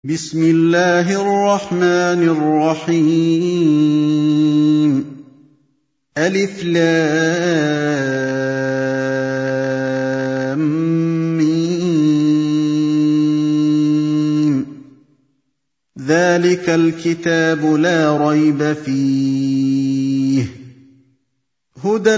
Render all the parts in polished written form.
بسم الله الرحمن الرحيم ألف لام ميم ذلك الكتاب لا ريب فيه هدى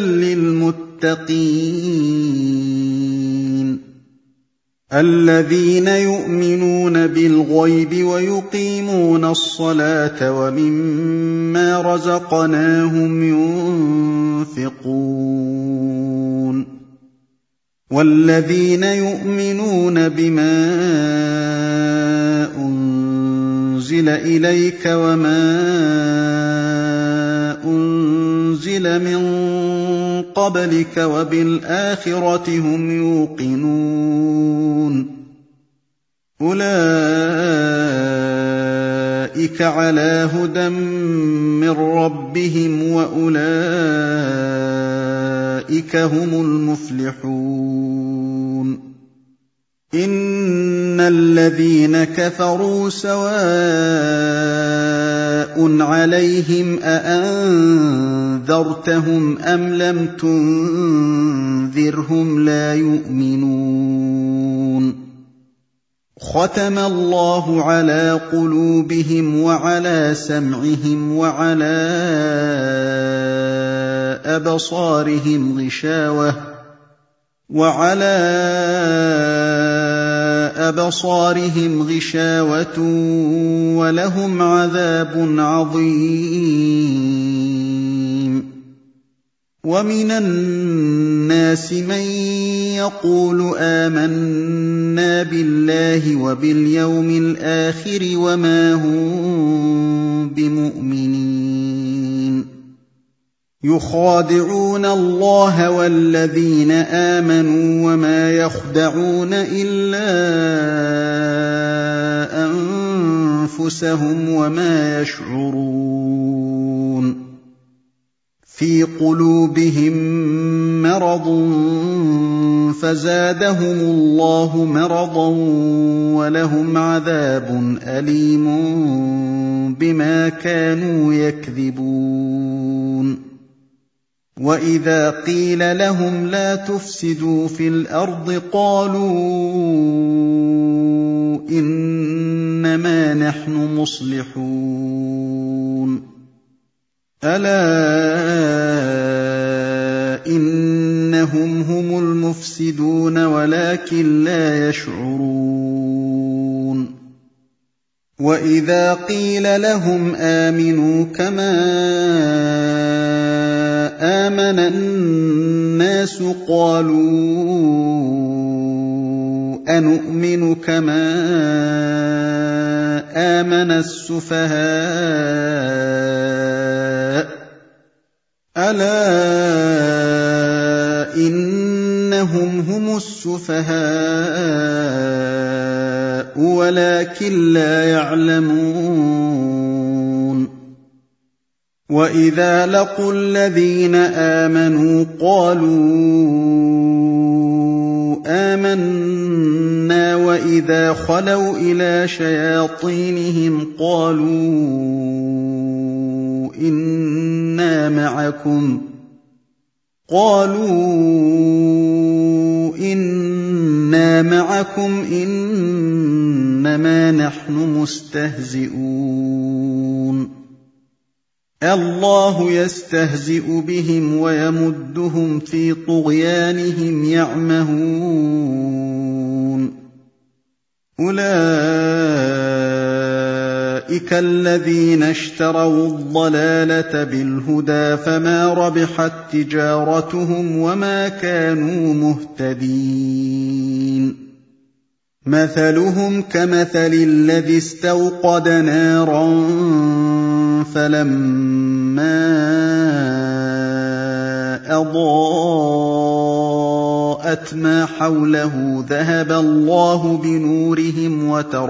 للمتقين الذين يؤمنون بالغيب ويقيمون الصلاة ومما رزقناهم ينفقون والذين يؤمنون بما أنزل إليك وما أنزل من قبلك وبالآخرة هم يوقنون أولئك على هدى من ربهم وأولئك هم المفلحون إن الذين كفروا سواء عليهم أأنذرتهم أم لم تنذرهم لا يؤمنون ختم الله على قلوبهم وعلى سمعهم وعلى أبصارهم غشاوة ولهم عذاب عظيم ومن الناس من يقول آمنا بالله وباليوم الآخر وما هم بمؤمنين يخادعون الله والذين آمنوا وما يخدعون إلا أنفسهم وما يشعرون في قلوبهم مرض فزادهم الله مرضا ولهم عذاب أليم بما كانوا يكذبون وإذا قيل لهم لا تفسدوا في الأرض قالوا إنما نحن مصلحون ألا إنهم هم المفسدون ولكن لا يشعرون وإذا قيل لهم آمنوا كما آمن الناس قالوا أنؤمن كما آمن السفهاء ألا إنهم هم السفهاء ولكن لا يعلمون وإذا لقوا الذين آمنوا قالوا آمنا وإذا خلوا إلى شياطينهم قالوا إنا معكم إنما نحن مستهزئون الله يستهزئ بهم ويمدهم في طغيانهم يعمهون أولئك الذين اشتروا الضلالة بالهدى فما ربحت تجارتهم وما كانوا مهتدين مثلهم كمثل الذي استوقد نارا فلما أضاءت ما حوله ذهب الله بنورهم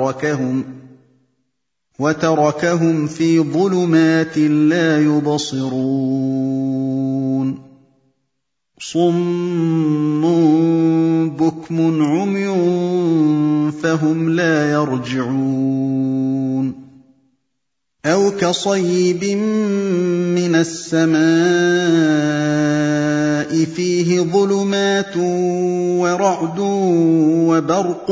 وتركهم في ظلمات لا يبصرون صُمٌّ بُكْمٌ عُمْيٌ فَهُمْ لَا يَرْجِعُونَ أَوْ كَصَيِّبٍ مِّنَ السَّمَاءِ فِيهِ ظُلُمَاتٌ وَرَعْدٌ وَبَرْقٌ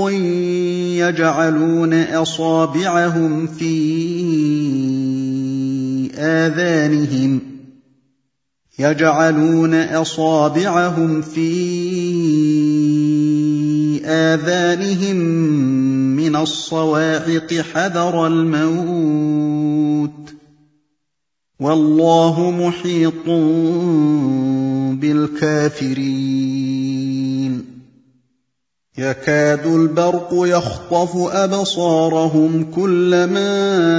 يَجْعَلُونَ أَصَابِعَهُمْ فِي آذَانِهِم مِّنَ الصَّوَاعِقِ حَذَرَ الْمَوْتِ ۚ وَاللَّهُ مُحِيطٌ بِالْكَافِرِينَ يَكَادُ الْبَرْقُ يَخْطَفُ أَبْصَارَهُمْ كُلَّمَا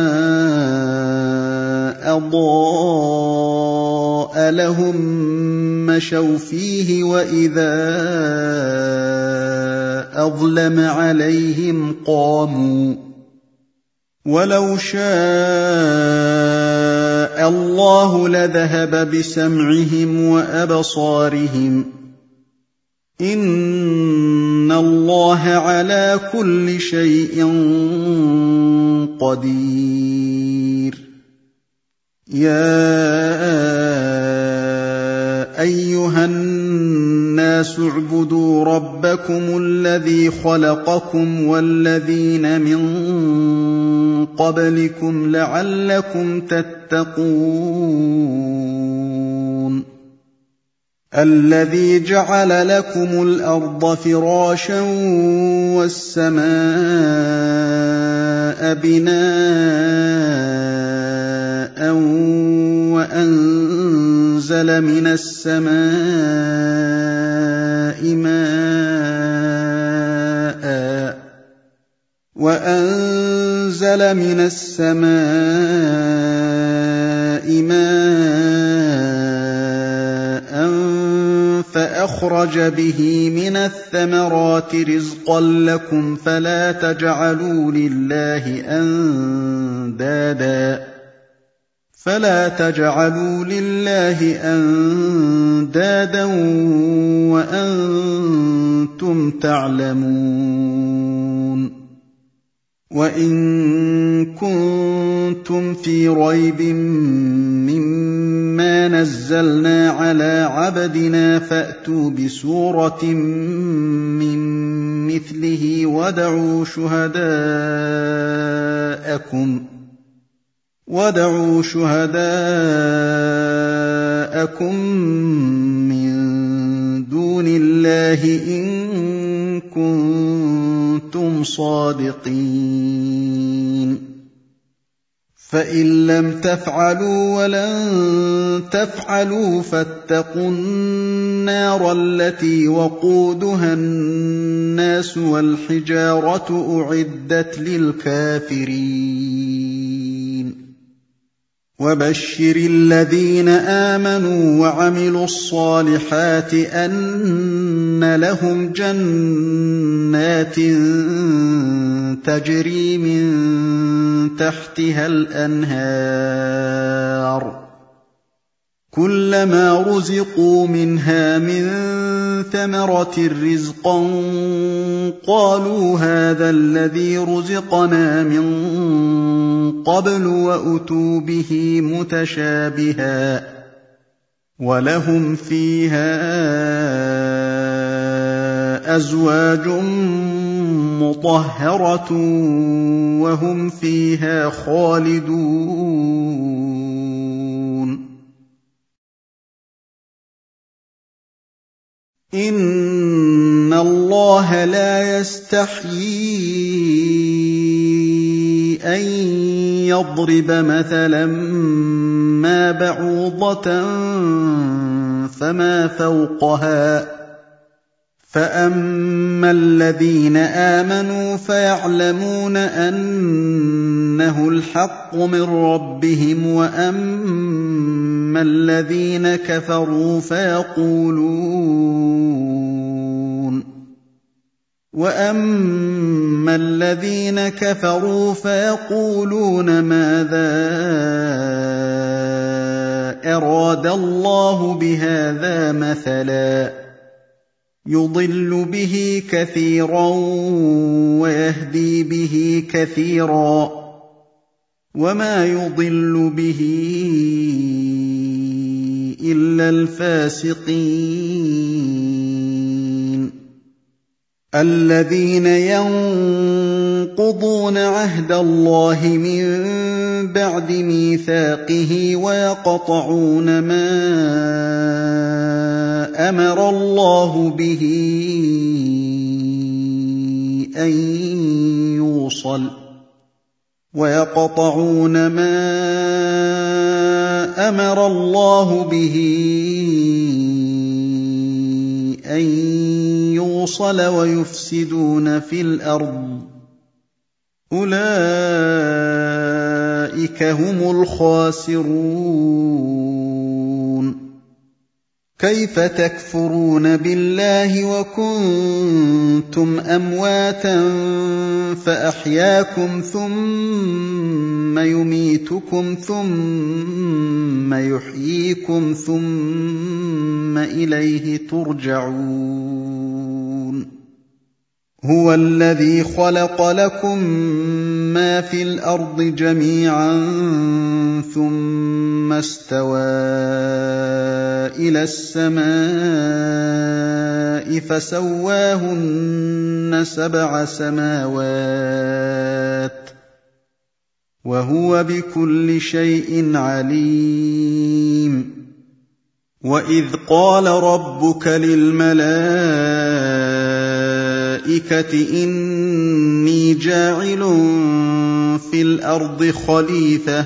أَضَاءَ لَهُم مَّشَوْا فِيهِ وَإِذَا أَظْلَمَ عَلَيْهِمْ قَامُوا ۚ وَلَوْ شَاءَ اللَّهُ لَذَهَبَ بِسَمْعِهِمْ وَأَبْصَارِهِمْ ۚ إِنَّ اللَّهَ عَلَىٰ كُلِّ شَيْءٍ قَدِيرٌ يَا أَيُّهَا النَّاسُ اعْبُدُوا رَبَّكُمُ الَّذِي خَلَقَكُمْ وَالَّذِينَ مِن قَبْلِكُمْ لَعَلَّكُمْ تَتَّقُونَ الَّذِي جَعَلَ لَكُمُ الْأَرْضَ فِرَاشًا وَالسَّمَاءَ بِنَاءً وَأَنزَلَ مِنَ السَّمَاءِ مَاءً فَأَخْرَجَ بِهِ مِنَ الثَّمَرَاتِ رِزْقًا لَّكُمْ فَلَا تَجْعَلُوا لِلَّهِ أَندَادًا وَأَنتُمْ تَعْلَمُونَ وَإِن كُنتُمْ فِي رَيْبٍ مِّمَّا نَزَّلْنَا عَلَىٰ عَبْدِنَا فَأْتُوا بِسُورَةٍ مِّن مِّثْلِهِ وَادْعُوا شُهَدَاءَكُم مِّن دُونِ اللَّهِ إِن كُنتُمْ صَادِقِينَ فَإِن لَّمْ تَفْعَلُوا وَلَن تَفْعَلُوا فَاتَّقُوا النَّارَ الَّتِي وَقُودُهَا النَّاسُ وَالْحِجَارَةُ أُعِدَّتْ لِلْكَافِرِينَ وَبَشِّرِ الَّذِينَ آمَنُوا وَعَمِلُوا الصَّالِحَاتِ أَنَّ لَهُمْ جَنَّاتٍ تَجْرِي مِن تَحْتِهَا الْأَنْهَارُ كُلَّمَا رُزِقُوا مِنْهَا مِن ثَمَرَةٍ رِّزْقًا قَالُوا هَٰذَا الَّذِي رُزِقْنَا مِن قَبْلُ وَأُتُوا بِهِ مُتَشَابِهًا ۖ وَلَهُمْ فِيهَا أَزْوَاجٌ مُّطَهَّرَةٌ وَهُمْ فِيهَا خَالِدُونَ إِنَّ اللَّهَ لَا يَسْتَحْيِي أَن يَضْرِبَ مَثَلًا مَّا بَعُوضَةً فَمَا فَوْقَهَا ۚ فَأَمَّا الَّذِينَ آمَنُوا فَيَعْلَمُونَ أَنَّهُ الْحَقُّ مِن رَّبِّهِمْ ۖ وَأَمَّا الَّذِينَ كَفَرُوا فَيَقُولُونَ مَاذَا أَرَادَ اللَّهُ بِهَٰذَا مَثَلًا يُضِلُّ بِهِ كَثِيرًا وَيَهْدِي بِهِ كَثِيرًا ۚ وَمَا يُضِلُّ بِهِ إِلَّا الْفَاسِقِينَ الَّذِينَ يَنقُضُونَ عَهْدَ اللَّهِ مِن بَعْدِ مِيثَاقِهِ وَيَقْطَعُونَ مَا أَمَرَ اللَّهُ بِهِ أَن يُوصَلَ وَيُفْسِدُونَ فِي الْأَرْضِ ۚ أُولَٰئِكَ هُمُ الْخَاسِرُونَ كَيْفَ تَكْفُرُونَ بِاللَّهِ وَكُنتُمْ أَمْوَاتًا فَأَحْيَاكُمْ ثُمَّ يُمِيتُكُمْ ثُمَّ يُحْيِيكُمْ ثُمَّ إِلَيْهِ تُرْجَعُونَ هُوَ الَّذِي خَلَقَ لَكُم مَّا فِي الْأَرْضِ جَمِيعًا ثُمَّ اسْتَوَىٰ إِلَى السَّمَاءِ فَسَوَّاهُنَّ سَبْعَ سَمَاوَاتٍ ۚ وَهُوَ بِكُلِّ شَيْءٍ عَلِيمٌ وَإِذْ قَالَ رَبُّكَ لِلْمَلَائِكَةِ إِنِّي جَاعِلٌ فِي الْأَرْضِ خَلِيفَةً ۖ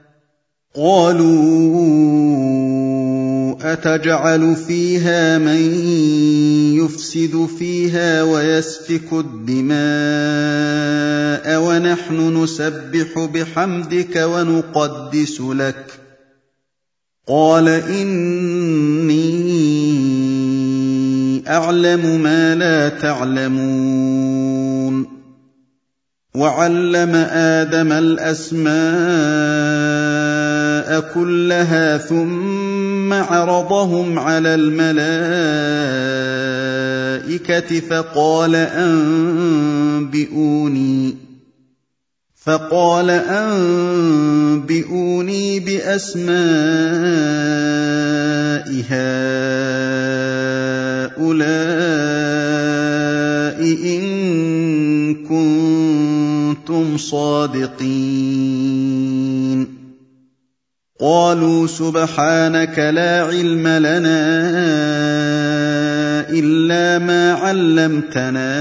قَالُوا أَتَجْعَلُ فِيهَا مَن يُفْسِدُ فِيهَا وَيَسْفِكُ الدِّمَاءَ وَنَحْنُ نُسَبِّحُ بِحَمْدِكَ وَنُقَدِّسُ لَكَ ۖ قَالَ إِنِّي أَعْلَمُ مَا لَا تَعْلَمُونَ وَعَلَّمَ آدَمَ الْأَسْمَاءَ كُلَّهَا ثُمَّ عَرَضَهُمْ عَلَى الْمَلَائِكَةِ فَقَالَ أَنبِئُونِي بِأَسْمَاءِ هَٰؤُلَاءِ إِن كُنتُمْ صَادِقِينَ قَالُوا سُبْحَانَكَ لَا عِلْمَ لَنَا إِلَّا مَا عَلَّمْتَنَا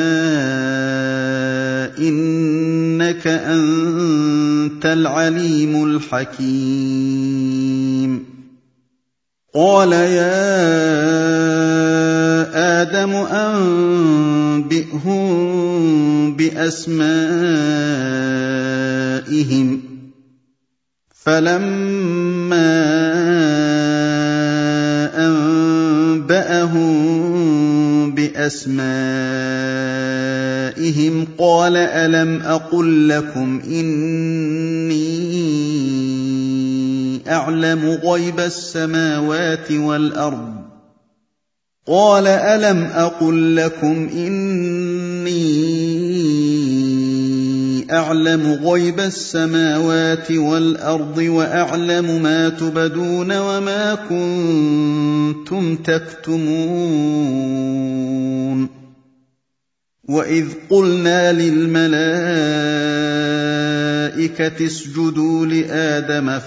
إِنَّكَ أَنتَ الْعَلِيمُ الْحَكِيمُ قَالَ يَا آدَمُ أَنبِئْهُم بِأَسْمَائِهِمْ ۖ فَلَمَّا أَنبَأَهُم بِأَسْمَائِهِمْ قَالَ أَلَمْ أَقُل لَّكُمْ إِنِّي أَعْلَمُ غَيْبَ السَّمَاوَاتِ وَالْأَرْضِ وَأَعْلَمُ مَا تُبْدُونَ وَمَا كُنتُمْ تَكْتُمُونَ وَإِذْ قُلْنَا لِلْمَلَائِكَةِ اسْجُدُوا لِآدَمَ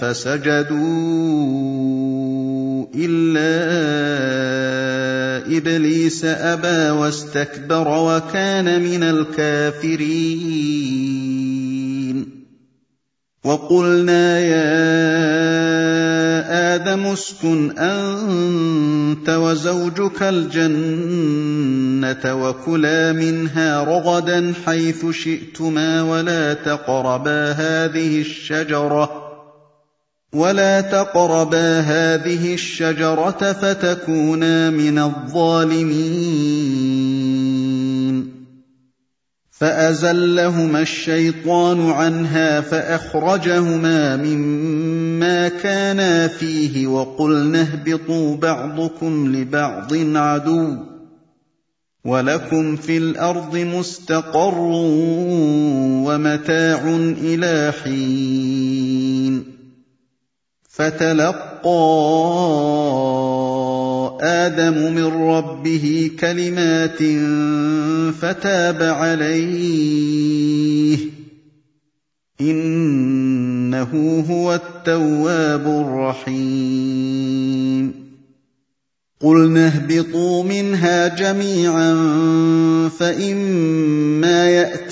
فَسَجَدُوا إِلَّا إِبْلِيسَ أَبَىٰ وَاسْتَكْبَرَ وَكَانَ مِنَ الْكَافِرِينَ وَقُلْنَا يَا آدَمُ اسْكُنْ أَنتَ وَزَوْجُكَ الْجَنَّةَ وَكُلَا مِنْهَا رَغَدًا حَيْثُ شِئْتُمَا وَلَا تَقْرَبَا هَٰذِهِ الشَّجَرَةَ فَتَكُونَا مِنَ الظَّالِمِينَ فأزلهما الشيطان عنها فأخرجهما مما كانا فيه وقلنا اهبطوا بعضكم لبعض عدو ولكم في الأرض مستقر ومتاع إلى حين فتلقى آدم من ربه كلمات فتاب عليه إنه هو التواب الرحيم قلنا اهبطوا منها جميعا فإما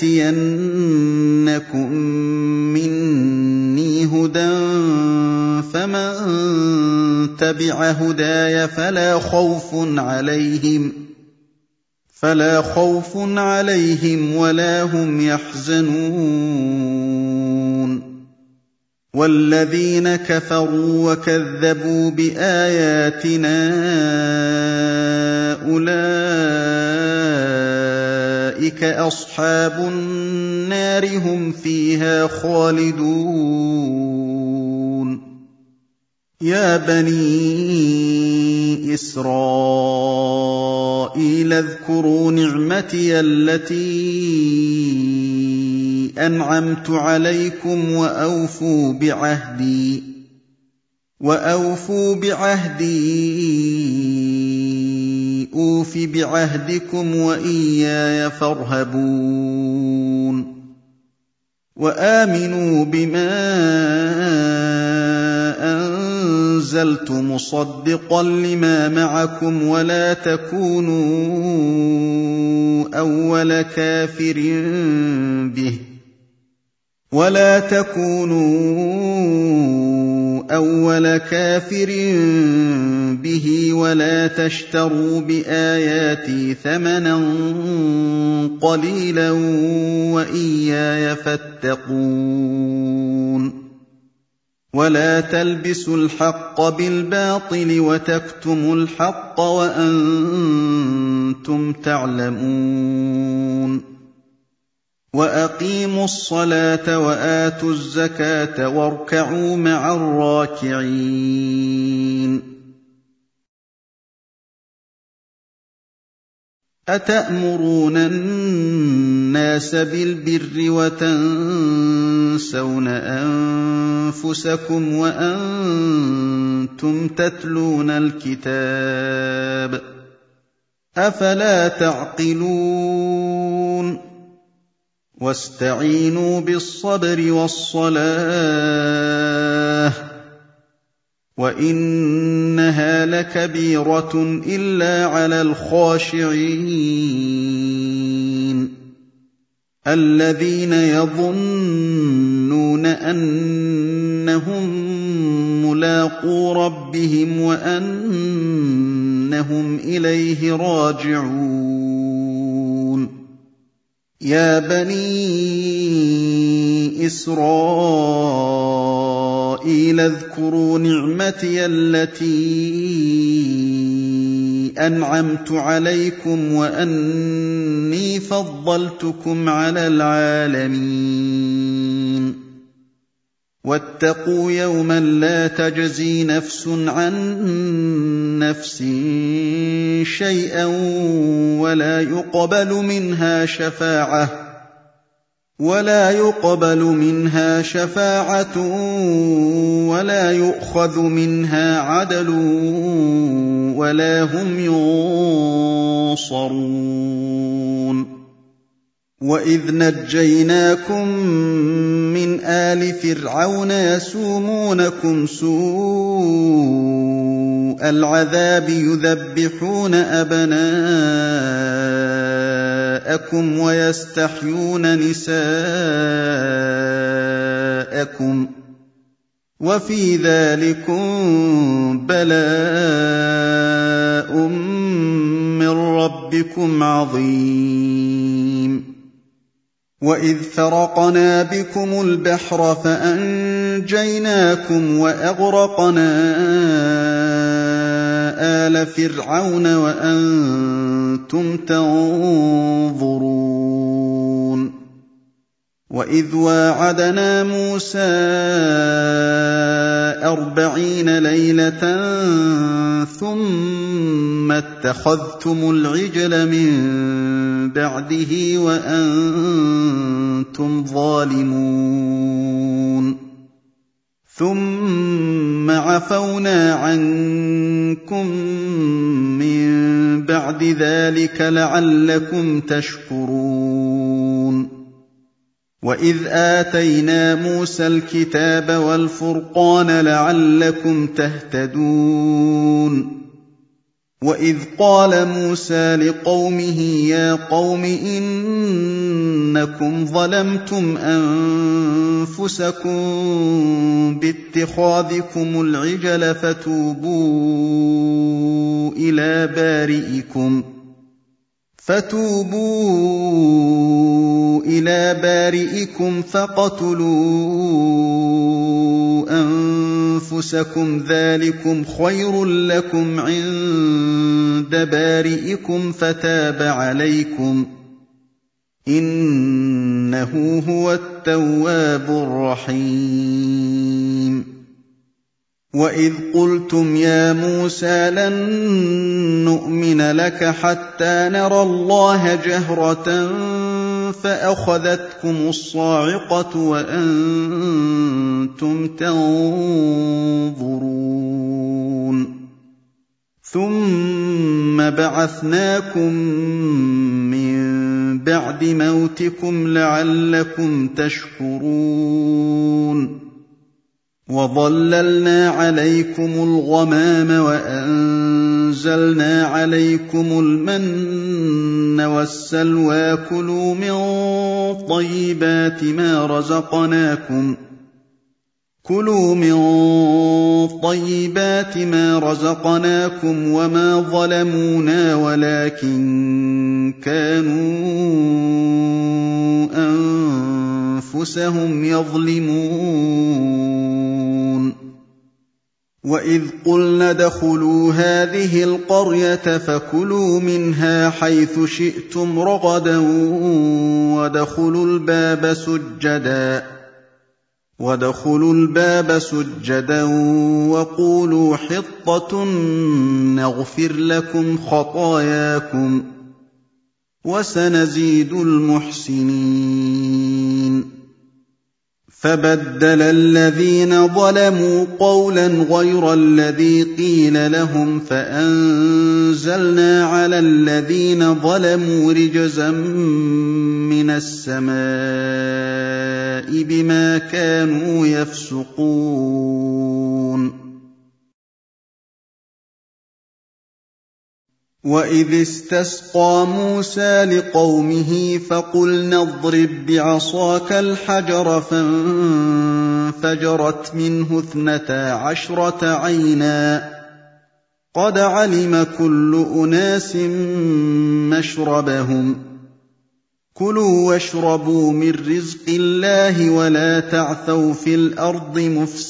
يأتينكم مني هدى فمن تبع هداي فلا خوف عليهم ولا هم يحزنون والذين كفروا وكذبوا بآياتنا أولئك أصحاب النار هم فيها خالدون يا بني إسرائيل اذكروا نعمتي التي أنعمت عليكم وأوفوا بعهدي أوف بعهدكم وإياي فارهبون وآمنوا بما أنزلت مصدقا لما معكم ولا تكونوا أول كافر به ولا تشتروا بآياتي ثمنا قليلا وإياي فاتقون ولا تلبسوا الحق بالباطل وتكتموا الحق وأنتم تعلمون وأقيموا الصلاة وآتوا الزكاة واركعوا مع الراكعين أتأمرون الناس بالبر وتنسون أنفسكم وأنتم تتلون الكتاب أفلا تعقلون واستعينوا بالصبر والصلاة وإنها لكبيرة إلا على الخاشعين الذين يظنون أنهم ملاقو ربهم وأنهم إليه راجعون يا بني إسرائيل اذكروا نعمتي التي أنعمت عليكم وأني فضلتكم على العالمين واتقوا يوما لا تجزي نفس عن نفس شيئا ولا يقبل منها شفاعة ولا يؤخذ منها عدل ولا هم ينصرون وإذ نجيناكم من آل فرعون يسومونكم سوء العذاب يذبحون أبناءكم ويستحيون نساءكم وفي ذلكم بلاء من ربكم عظيم وإذ فرقنا بكم البحر فأنجيناكم وأغرقنا آل فرعون وأنتم تنظرون وَإِذْ وَاعَدْنَا مُوسَىٰ 40 لَيْلَةً ثُمَّ اتَّخَذْتُمُ الْعِجْلَ مِن بَعْدِهِ وَأَنتُمْ ظَالِمُونَ ثُمَّ عَفَوْنَا عَنكُم مِّن بَعْدِ ذَٰلِكَ لَعَلَّكُمْ تَشْكُرُونَ وَإِذْ آتَيْنَا مُوسَى الْكِتَابَ وَالْفُرْقَانَ لَعَلَّكُمْ تَهْتَدُونَ وَإِذْ قَالَ مُوسَىٰ لِقَوْمِهِ يَا قَوْمِ إِنَّكُمْ ظَلَمْتُمْ أَنفُسَكُم بِاتِّخَاذِكُمُ الْعِجْلَ فَتُوبُوا إِلَىٰ بَارِئِكُمْ فَاقْتُلُوا أَنفُسَكُمْ ذَٰلِكُمْ خَيْرٌ لَّكُمْ عِندَ بَارِئِكُمْ فَتَابَ عَلَيْكُمْ ۖ إِنَّهُ هُوَ التَّوَّابُ الرَّحِيمُ وَإِذْ قُلْتُمْ يَا مُوسَىٰ لَن نُّؤْمِنَ لَكَ حَتَّىٰ نَرَى اللَّهَ جَهْرَةً فَأَخَذَتْكُمُ الصَّاعِقَةُ وَأَنتُمْ تَنظُرُونَ ثُمَّ بَعَثْنَاكُم مِّن بَعْدِ مَوْتِكُمْ لَعَلَّكُمْ تَشْكُرُونَ وَظَلَّلْنَا عَلَيْكُمُ الْغَمَامَ وَأَنزَلْنَا عَلَيْكُمُ الْمَنَّ وَالسَّلْوَىٰ كُلُوا مِن طَيِّبَاتِ مَا رَزَقْنَاكُمْ وَمَا ظَلَمُونَا وَلَٰكِن كَانُوا أَنفُسَهُمْ يَظْلِمُونَ وَإِذْ قُلْنَا ادْخُلُوا هَٰذِهِ الْقَرْيَةَ فَكُلُوا مِنْهَا حَيْثُ شِئْتُمْ رَغَدًا وَادْخُلُوا الْبَابَ سُجَّدًا وَقُولُوا حِطَّةٌ نَّغْفِرْ لَكُمْ خَطَايَاكُمْ ۚ وَسَنَزِيدُ الْمُحْسِنِينَ فَبَدَّلَ الَّذِينَ ظَلَمُوا قَوْلًا غَيْرَ الَّذِي قِيلَ لَهُمْ فَأَنزَلْنَا عَلَى الَّذِينَ ظَلَمُوا رِجْزًا مِّنَ السَّمَاءِ بِمَا كَانُوا يَفْسُقُونَ وَإِذِ اسْتَسْقَىٰ مُوسَىٰ لِقَوْمِهِ فَقُلْنَا اضْرِب بِّعَصَاكَ الْحَجَرَ فَانفَجَرَتْ مِنْهُ 12 عَيْنًا ۖ قَدْ عَلِمَ كُلُّ أُنَاسٍ مَّشْرَبَهُمْ ۖ كُلُوا وَاشْرَبُوا مِن رِّزْقِ اللَّهِ وَلَا تَعْثَوْا فِي الْأَرْضِ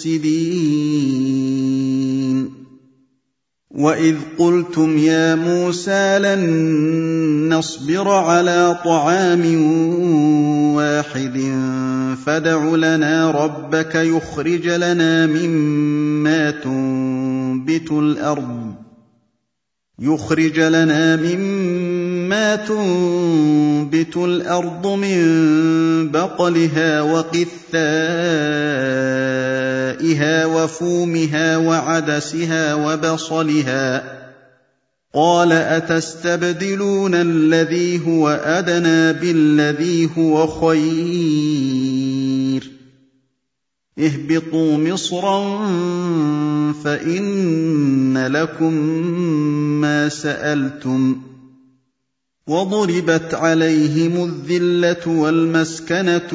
مُفْسِدِينَ وَإِذْ قُلْتُمْ يَا مُوسَىٰ لَن نَّصْبِرَ عَلَىٰ طَعَامٍ وَاحِدٍ فَادْعُ لَنَا رَبَّكَ يُخْرِجْ لَنَا مِمَّا تُنبِتُ الْأَرْضُ مِن بَقْلِهَا وَقِثَّائِهَا وَفُومِهَا وَعَدَسِهَا وَبَصَلِهَا ۖ قَالَ أَتَسْتَبْدِلُونَ الَّذِي هُوَ أَدْنَىٰ بِالَّذِي هُوَ خَيْرٌ ۚ اهْبِطُوا مِصْرًا فَإِنَّ لَكُم مَّا سَأَلْتُمْ ۗ وَضُرِبَتْ عَلَيْهِمُ الذِّلَّةُ وَالْمَسْكَنَةُ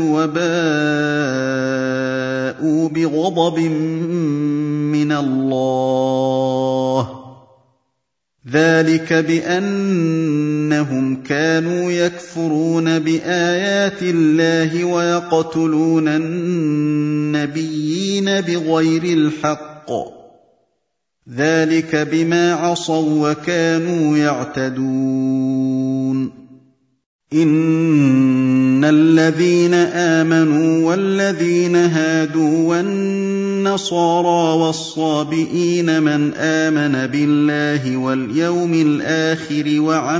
وَبَاءُوا بِغَضَبٍ مِّنَ اللَّهِ ۗ ذَٰلِكَ بِأَنَّهُمْ كَانُوا يَكْفُرُونَ بِآيَاتِ اللَّهِ وَيَقْتُلُونَ النَّبِيِّينَ بِغَيْرِ الْحَقِّ ۗ ذَٰلِكَ بِمَا عَصَوا وَّكَانُوا يَعْتَدُونَ إِنَّ الَّذِينَ آمَنُوا وَالَّذِينَ هَادُوا وَالنَّصَارَىٰ وَالصَّابِئِينَ مَنْ آمَنَ بِاللَّهِ وَالْيَوْمِ الْآخِرِ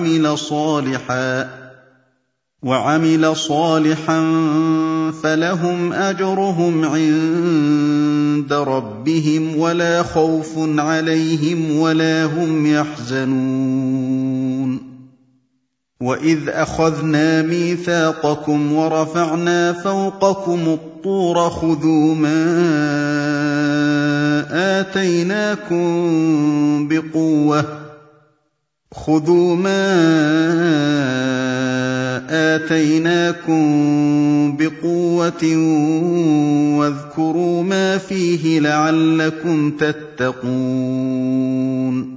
وَعَمِلَ صَالِحًا فَلَهُمْ أَجْرُهُمْ عِندَ رَبِّهِمْ وَلَا خَوْفٌ عَلَيْهِمْ وَلَا هُمْ يَحْزَنُونَ وَإِذْ أَخَذْنَا مِيثَاقَكُمْ وَرَفَعْنَا فَوْقَكُمُ الطُّورَ خُذُوا مَا آتَيْنَاكُم بِقُوَّةٍ وَاذْكُرُوا مَا فِيهِ لَعَلَّكُمْ تَتَّقُونَ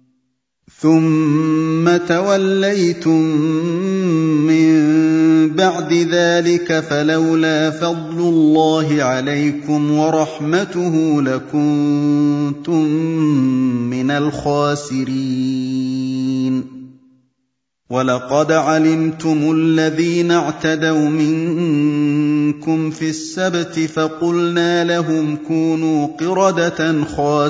ثُمَّ تَوَلَّيْتُم مِّن بَعْدِ ذَٰلِكَ فَلَوْلَا فَضْلُ اللَّهِ عَلَيْكُمْ وَرَحْمَتُهُ لَكُنتُم مِّنَ الْخَاسِرِينَ وَلَقَدْ عَلِمْتُمُ الَّذِينَ اعْتَدَوْا مِنكُمْ فِي السَّبْتِ فَقُلْنَا لَهُمْ كُونُوا قِرَدَةً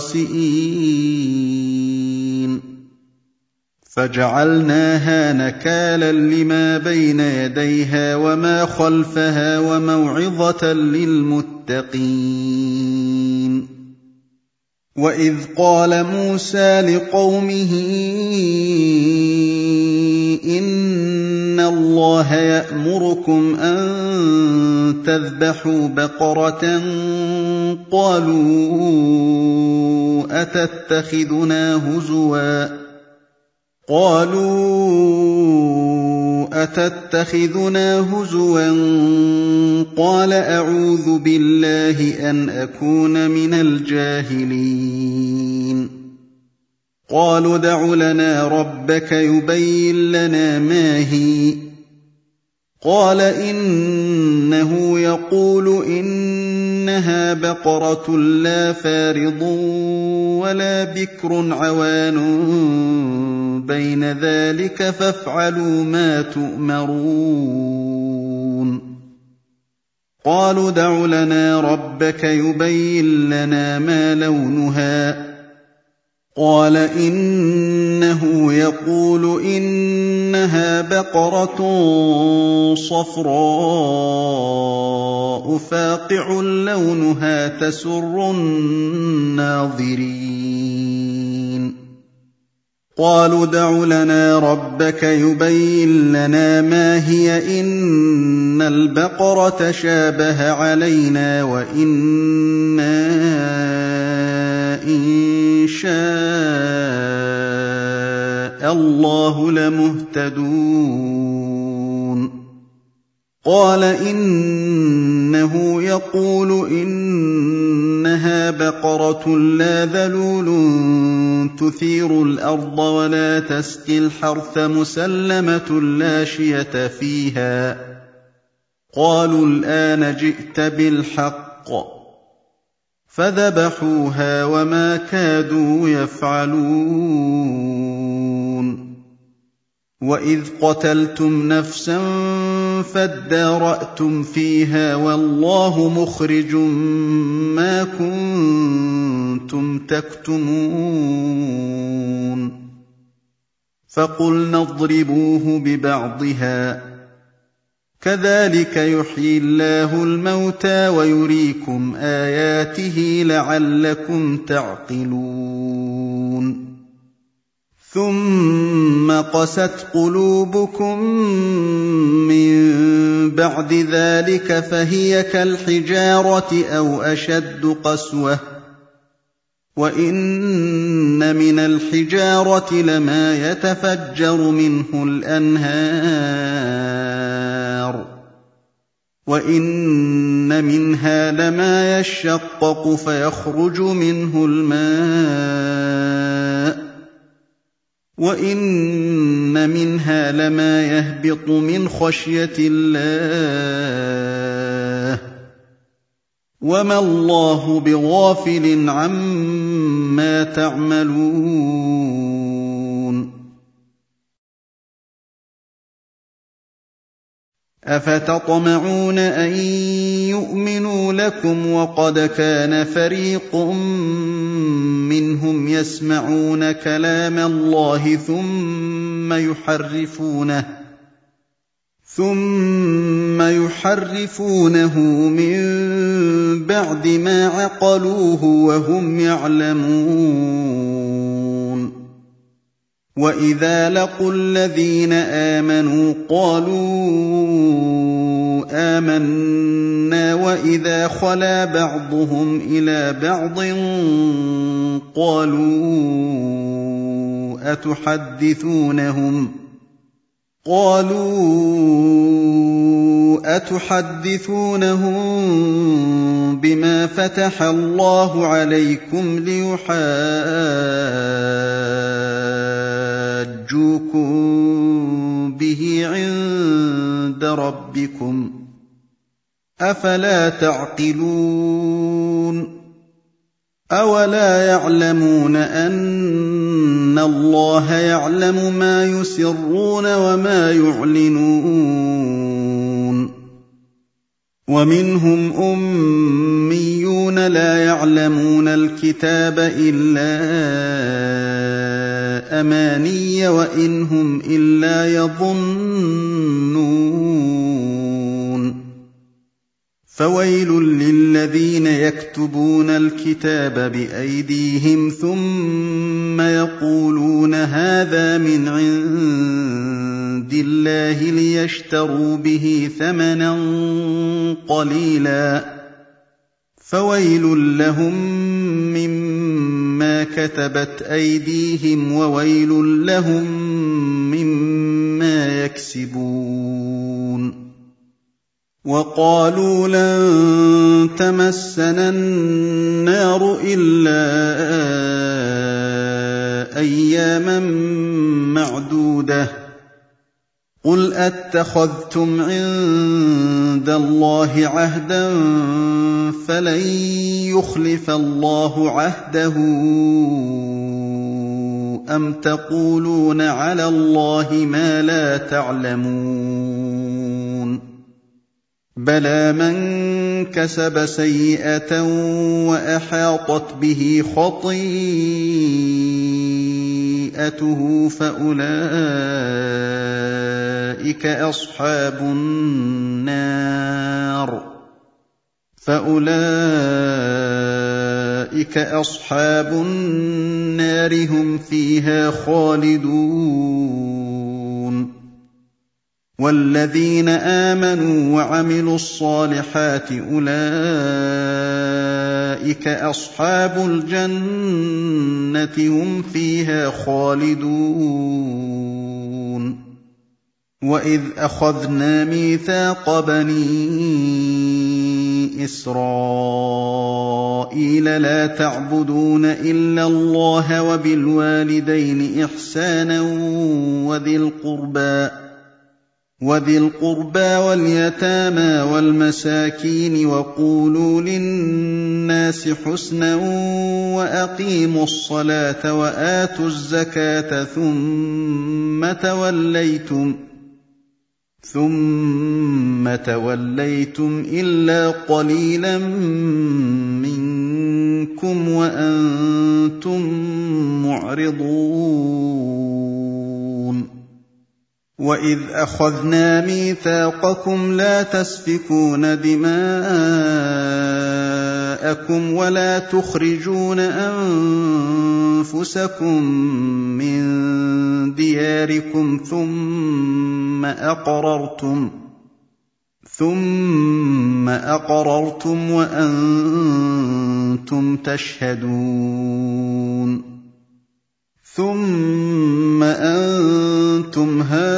خَاسِئِينَ فَجَعَلْنَاهَا نَكَالًا لِّمَا بَيْنَ يَدَيْهَا وَمَا خَلْفَهَا وَمَوْعِظَةً لِّلْمُتَّقِينَ وَإِذْ قَالَ مُوسَىٰ لِقَوْمِهِ إِنَّ اللَّهَ يَأْمُرُكُمْ أَن تَذْبَحُوا بَقَرَةً قَالُوا أَتَتَّخِذُنَا هُزُوًا قَالَ أَعُوذُ بِاللَّهِ أَنْ أَكُونَ مِنَ الْجَاهِلِينَ قَالُوا ادْعُ لَنَا رَبَّكَ يُبَيِّن لَّنَا مَا هِيَ قَالَ إِنَّهُ يَقُولُ إِنَّهَا بَقَرَةٌ لَّا فَارِضٌ وَلَا بِكْرٌ عَوَانٌ بَيْنَ ذَٰلِكَ فَافْعَلُوا مَا تُؤْمَرُونَ قَالُوا ادْعُ لَنَا رَبَّكَ يُبَيِّن لَّنَا مَا لَوْنُهَا قَالَ إِنَّهُ يَقُولُ إِنَّهَا بَقَرَةٌ صَفْرَاءُ فَاقِعٌ لَّوْنُهَا تَسُرُّ النَّاظِرِينَ قَالُوا ادْعُ لَنَا رَبَّكَ يُبَيِّن لَّنَا مَا هِيَ إِنَّ الْبَقَرَةَ شَابَهَ عَلَيْنَا وَإِنَّا إِن شَاءَ اللَّهُ لَمُهْتَدُونَ قَالَ إِنَّهُ يَقُولُ إِنَّهَا بَقَرَةٌ لَّا ذَلُولٌ تُثِيرُ الْأَرْضَ وَلَا تَسْقِي الْحَرْثَ مُسَلَّمَةٌ لَّا شِيَةَ فِيهَا قَالُوا الْآنَ جِئْتَ بِالْحَقِّ فَذَبَحُوهَا وَمَا كَادُوا يَفْعَلُونَ وَإِذْ قَتَلْتُمْ نَفْسًا فَادَّارَأْتُمْ فِيهَا وَاللَّهُ مُخْرِجٌ مَّا كُنتُمْ تَكْتُمُونَ فَقُلْنَا اضْرِبُوهُ بِبَعْضِهَا كَذَٰلِكَ يُحْيِي اللَّهُ الْمَوْتَىٰ وَيُرِيكُمْ آيَاتِهِ لَعَلَّكُمْ تَعْقِلُونَ ثُمَّ قَسَتْ قُلُوبُكُم مِّن بَعْدِ ذَٰلِكَ فَهِيَ كَالْحِجَارَةِ أَوْ أَشَدُّ قَسْوَةً ۚ وَإِنَّ مِنَ الْحِجَارَةِ لَمَا يَتَفَجَّرُ مِنْهُ الْأَنْهَارُ وَإِنَّ مِنْهَا لَمَا يَشَّقَّقُ فَيَخْرُجُ مِنْهُ الْمَاءُ وَإِنَّ مِنْهَا لَمَا يَهْبِطُ مِنْ خَشْيَةِ اللَّهِ وَمَا اللَّهُ بِغَافِلٍ عَمَّا تَعْمَلُونَ أفتطمعون أن يؤمنوا لكم وقد كان فريق منهم يسمعون كلام الله ثم يحرفونه من بعد ما عقلوه وهم يعلمون. وإذا لقوا الذين آمنوا قالوا آمنا وإذا خلا بعضهم إلى بعض قالوا أتحدثونهم بما فتح الله عليكم ليحاجوكم به عند ربكم أفلا تعقلون. أولا يعلمون أن الله يعلم ما يسرون وما يعلنون. ومنهم أميون لا يعلمون الكتاب إلا أماني وإن هم إلا يظنون. فويل للذين يكتبون الكتاب بأيديهم ثم يقولون هذا من عند الله ليشتروا به ثمنا قليلا فويل لهم مما كتبت أيديهم وويل لهم مما يكسبون. وقالوا لن تمسنا النار إلا أياما معدودة قل أتخذتم عند الله عهدا فلن يخلف الله عهده أم تقولون على الله ما لا تعلمون. بلى من كسب سيئة وأحاطت به خطيئته فأولئك أصحاب النار هم فيها خالدون. والذين آمنوا وعملوا الصالحات أولئك أصحاب الجنة هم فيها خالدون. وإذ أخذنا ميثاق بني إسرائيل لا تعبدون إلا الله وبالوالدين إحسانا وذي القربى واليتامى والمساكين وقولوا للناس حسنا وأقيموا الصلاة وآتوا الزكاة ثم توليتم إلا قليلا منكم وأنتم معرضون. وإذ أخذنا ميثاقكم لا تسفكون دماءكم ولا تخرجون أنفسكم من دياركم ثم أقررتم وأنتم تشهدون. ثم أنتم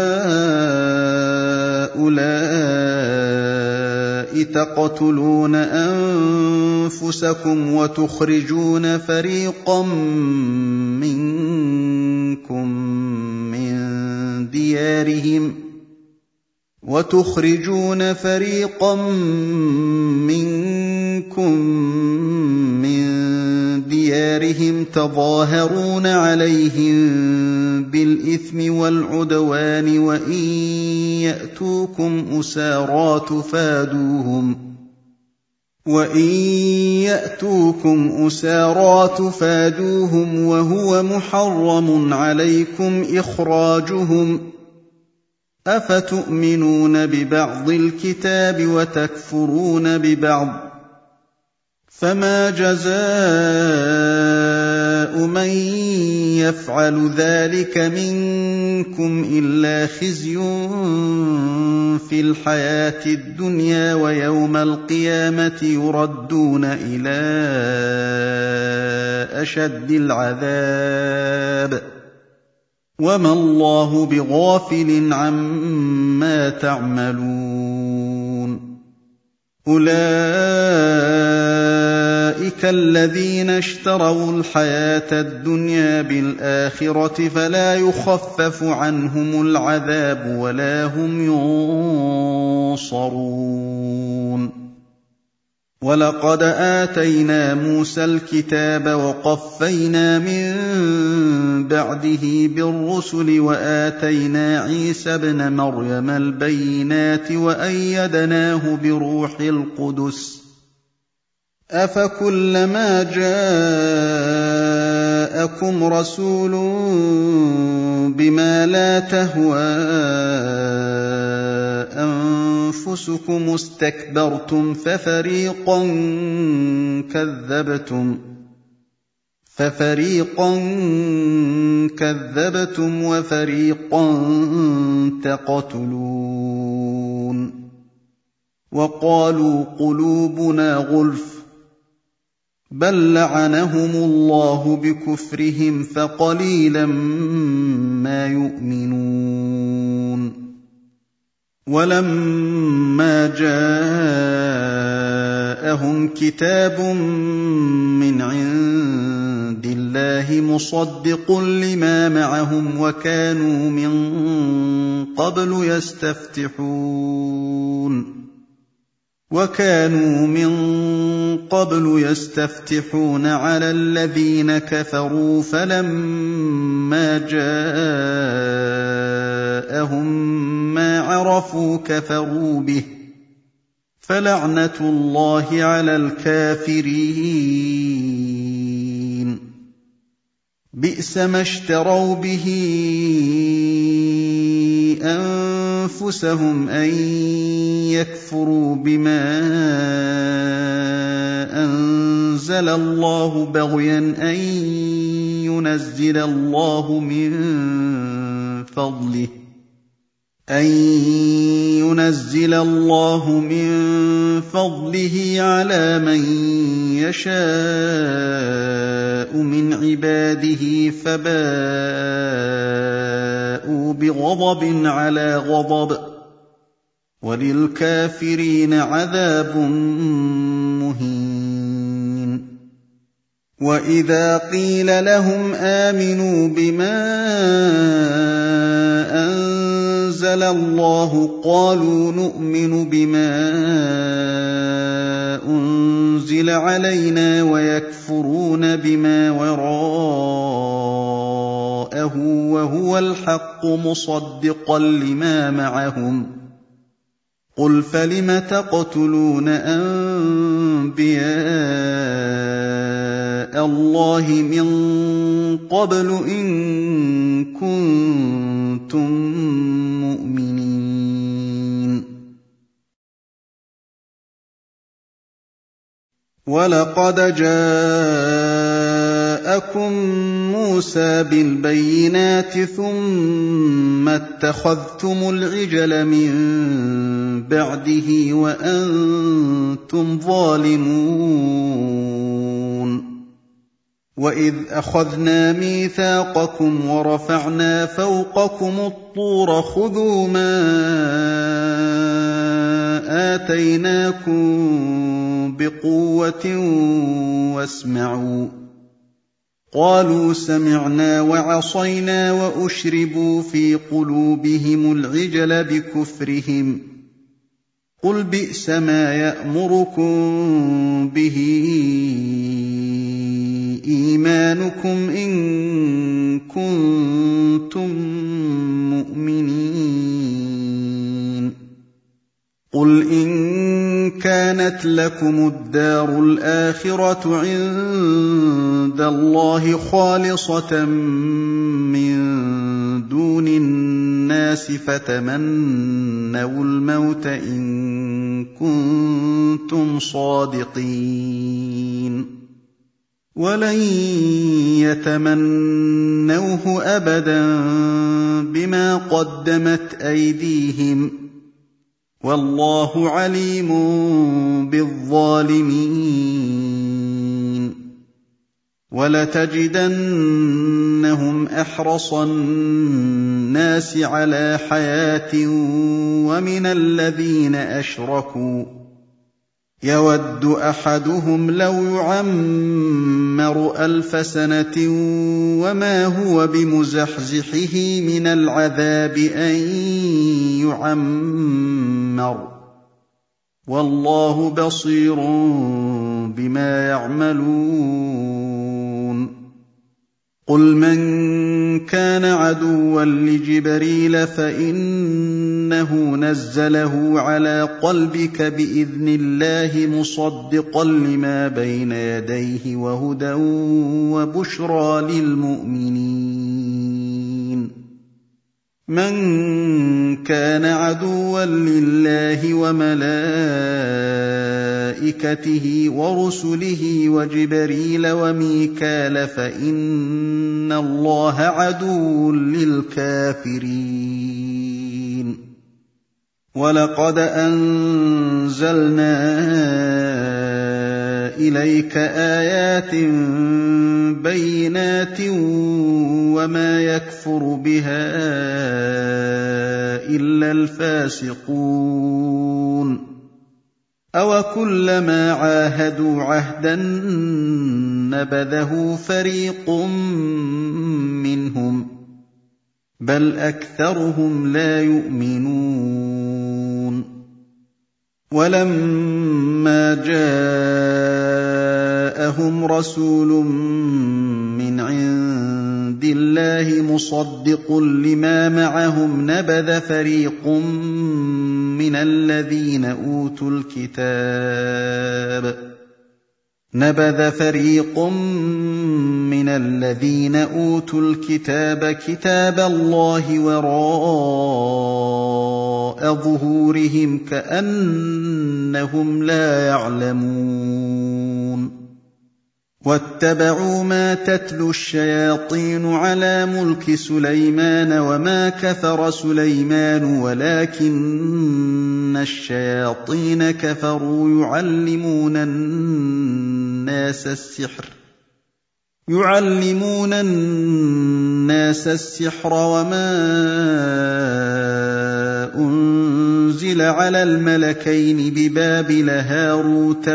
هؤلاء تقتلون أنفسكم وتخرجون فريقا منكم من ديارهم تظاهرون عليهم بالإثم والعدوان وإن يأتوكم أسارى تفادوهم وهو محرم عليكم إخراجهم أفتؤمنون ببعض الكتاب وتكفرون ببعض فما جزاء من يفعل ذلك منكم إلا خزي في الحياة الدنيا ويوم القيامة يردون إلى أشد العذاب وما الله بغافل عما تعملون أولئك الذين اشتروا الحياة الدنيا بالآخرة فلا يخفف عنهم العذاب ولا هم ينصرون ولقد آتينا موسى الكتاب وقفينا من بعده بالرسل وآتينا عيسى ابن مريم البينات وأيدناه بروح القدس أفكلما جاءكم رسول بما لا تهوى أنفسكم استكبرتم ففريقا كذبتم وفريقا تقتلون وقالوا قلوبنا غلف بل لعنهم الله بكفرهم فقليلا ما يؤمنون ولما جاءهم كتاب من عند الله مصدق لما معهم وكانوا من قبل يستفتحون على الذين كفروا فلما جاءهم ما عرفوا كفروا به فلعنة الله على الكافرين بئس ما اشتروا به أنفسهم أن يكفروا بما أنزل الله بغيا أن ينزل الله من فضله على من يشاء من عباده فباءوا بغضب على غضب وللكافرين عذاب مهين وإذا قيل لهم آمنوا بما أنزل الله قالوا نؤمن بما أنزل علينا ويكفرون بما وراءه وهو الحق مصدقا لما معهم قل فلم تقتلون أنبياء الله من قبل إن كنتم مؤمنين ولقد جاءكم موسى بالبينات ثم اتخذتم العجل من بعده وأنتم ظالمون وإذ أخذنا ميثاقكم ورفعنا فوقكم الطور خذوا ما آتيناكم بقوة واسمعوا قالوا سمعنا وعصينا وأشربوا في قلوبهم العجل بكفرهم قل بئس ما يأمركم به إيمانكم إن كنتم مؤمنين كانت لكم الدار الآخرة عند الله خالصة من دون الناس فتمنوا الموت إن كنتم صادقين ولن يتمنوه أبدا بما قدمت أيديهم والله عليم بالظالمين ولتجدنهم أحرص الناس على حياة ومن الذين أشركوا يود أحدهم لو يعمر 1000 سنة وما هو بمزحزحه من العذاب أن يعمر والله بصير بما يعملون قل من كان عدوا لجبريل فإنه نزله على قلبك بإذن الله مصدقا لما بين يديه وهدى وبشرى للمؤمنين من كان عدوا لله وملائكته ورسله وجبريل وميكال فإن الله عدو للكافرين ولقد أنزلنا إليك آيات بينات وما يكفر بها إلا الفاسقون أوكلما عاهدوا عهدا نبذه فريق منهم بل أكثرهم لا يؤمنون ولما جاءهم رسول من عند الله مصدق لما معهم نبذ فريق من الذين أوتوا الكتاب كتاب الله وراء ظهورهم كأنهم لا يعلمون واتبعوا ما تتلو الشياطين على ملك سليمان وما كفر سليمان ولكن الشياطين كفروا يعلمون الناس السحر وما أنزل على الملكين ببابل هاروت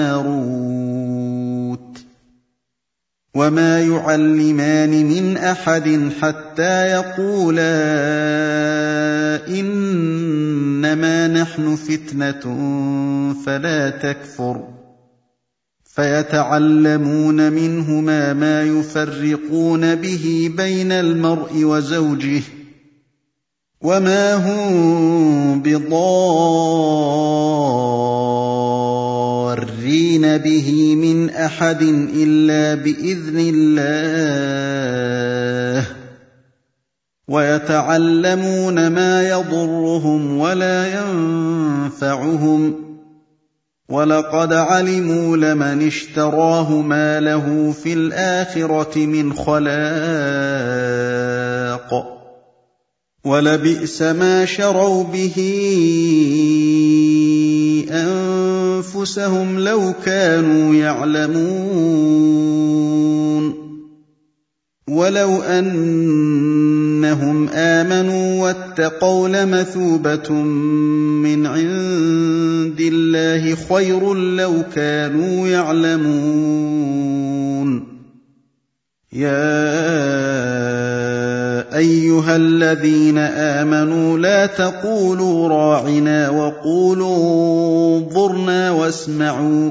وماروت وما يعلمان من أحد حتى يقولا إنما نحن فتنة فلا تكفر فيتعلمون منهما ما يفرقون به بين المرء وزوجه وما هم بضارين به من أحد إلا بإذن الله ويتعلمون ما يضرهم ولا ينفعهم ولقد علموا لمن اشتراه ما له في الآخرة من خلاق ولبئس ما شروا به أنفسهم لو كانوا يعلمون ولو أنهم آمنوا واتقوا لمثوبة من عند الله خير لو كانوا يعلمون يا أيها الذين آمنوا لا تقولوا راعنا وقولوا انظرنا واسمعوا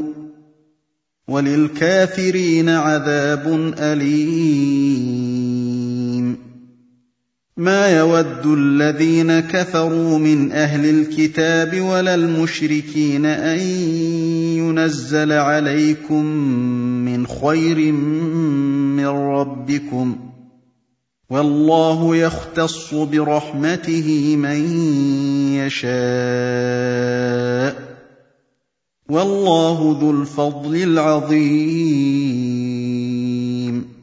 وللكافرين عذاب أليم مَا يَوَدُّ الَّذِينَ كَفَرُوا مِنْ أَهْلِ الْكِتَابِ وَلَا الْمُشْرِكِينَ أَن يُنَزَّلَ عَلَيْكُم مِّنْ خَيْرٍ مِّن رَّبِّكُمْ ۗ وَاللَّهُ يَخْتَصُّ بِرَحْمَتِهِ مَن يَشَاءُ ۗ وَاللَّهُ ذُو الْفَضْلِ الْعَظِيمِ.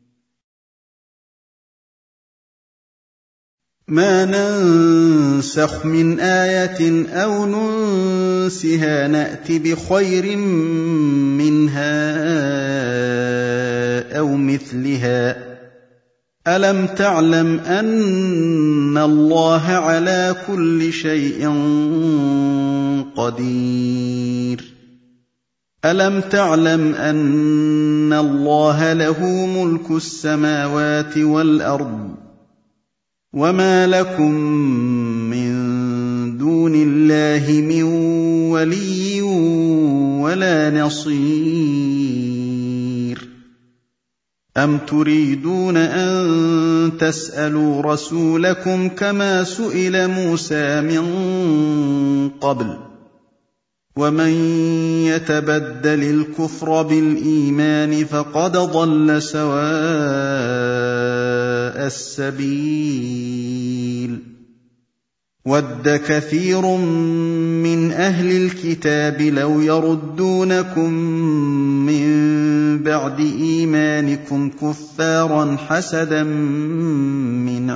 مَا نَنسَخْ مِنْ آيَةٍ أَوْ نُنسِهَا نَأْتِ بِخَيْرٍ مِّنْهَا أَوْ مِثْلِهَا ۗ أَلَمْ تَعْلَمْ أَنَّ اللَّهَ عَلَىٰ كُلِّ شَيْءٍ قَدِيرٌ أَلَمْ تَعْلَمْ أَنَّ اللَّهَ لَهُ مُلْكُ السَّمَاوَاتِ وَالْأَرْضِ وَمَا لَكُم مِّن دُونِ اللَّهِ مِن وَلِيٍّ وَلَا نَصِيرٍ أَمْ تُرِيدُونَ أَن تَسْأَلُوا رَسُولَكُمْ كَمَا سُئِلَ مُوسَىٰ مِن قَبْلُ ۗ وَمَن يَتَبَدَّلِ الْكُفْرَ بِالْإِيمَانِ فَقَدْ ضَلَّ سَوَاءَ السَّبِيلِ وَدَّ كَثِيرٌ مِّنْ أَهْلِ الْكِتَابِ لَوْ يَرُدُّونَكُم مِّن بَعْدِ إِيمَانِكُمْ كُفَّارًا حَسَدًا مِّنْ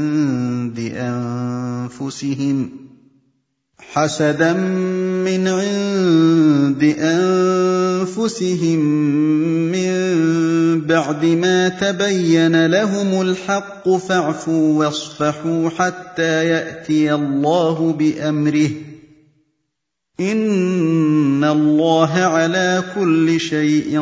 عِندِ أَنفُسِهِم مِّن بَعْدِ مَا تَبَيَّنَ لَهُمُ الْحَقُّ فَاعْفُوا وَاصْفَحُوا حَتَّىٰ يَأْتِيَ اللَّهُ بِأَمْرِهِ ۗ إِنَّ اللَّهَ عَلَىٰ كُلِّ شَيْءٍ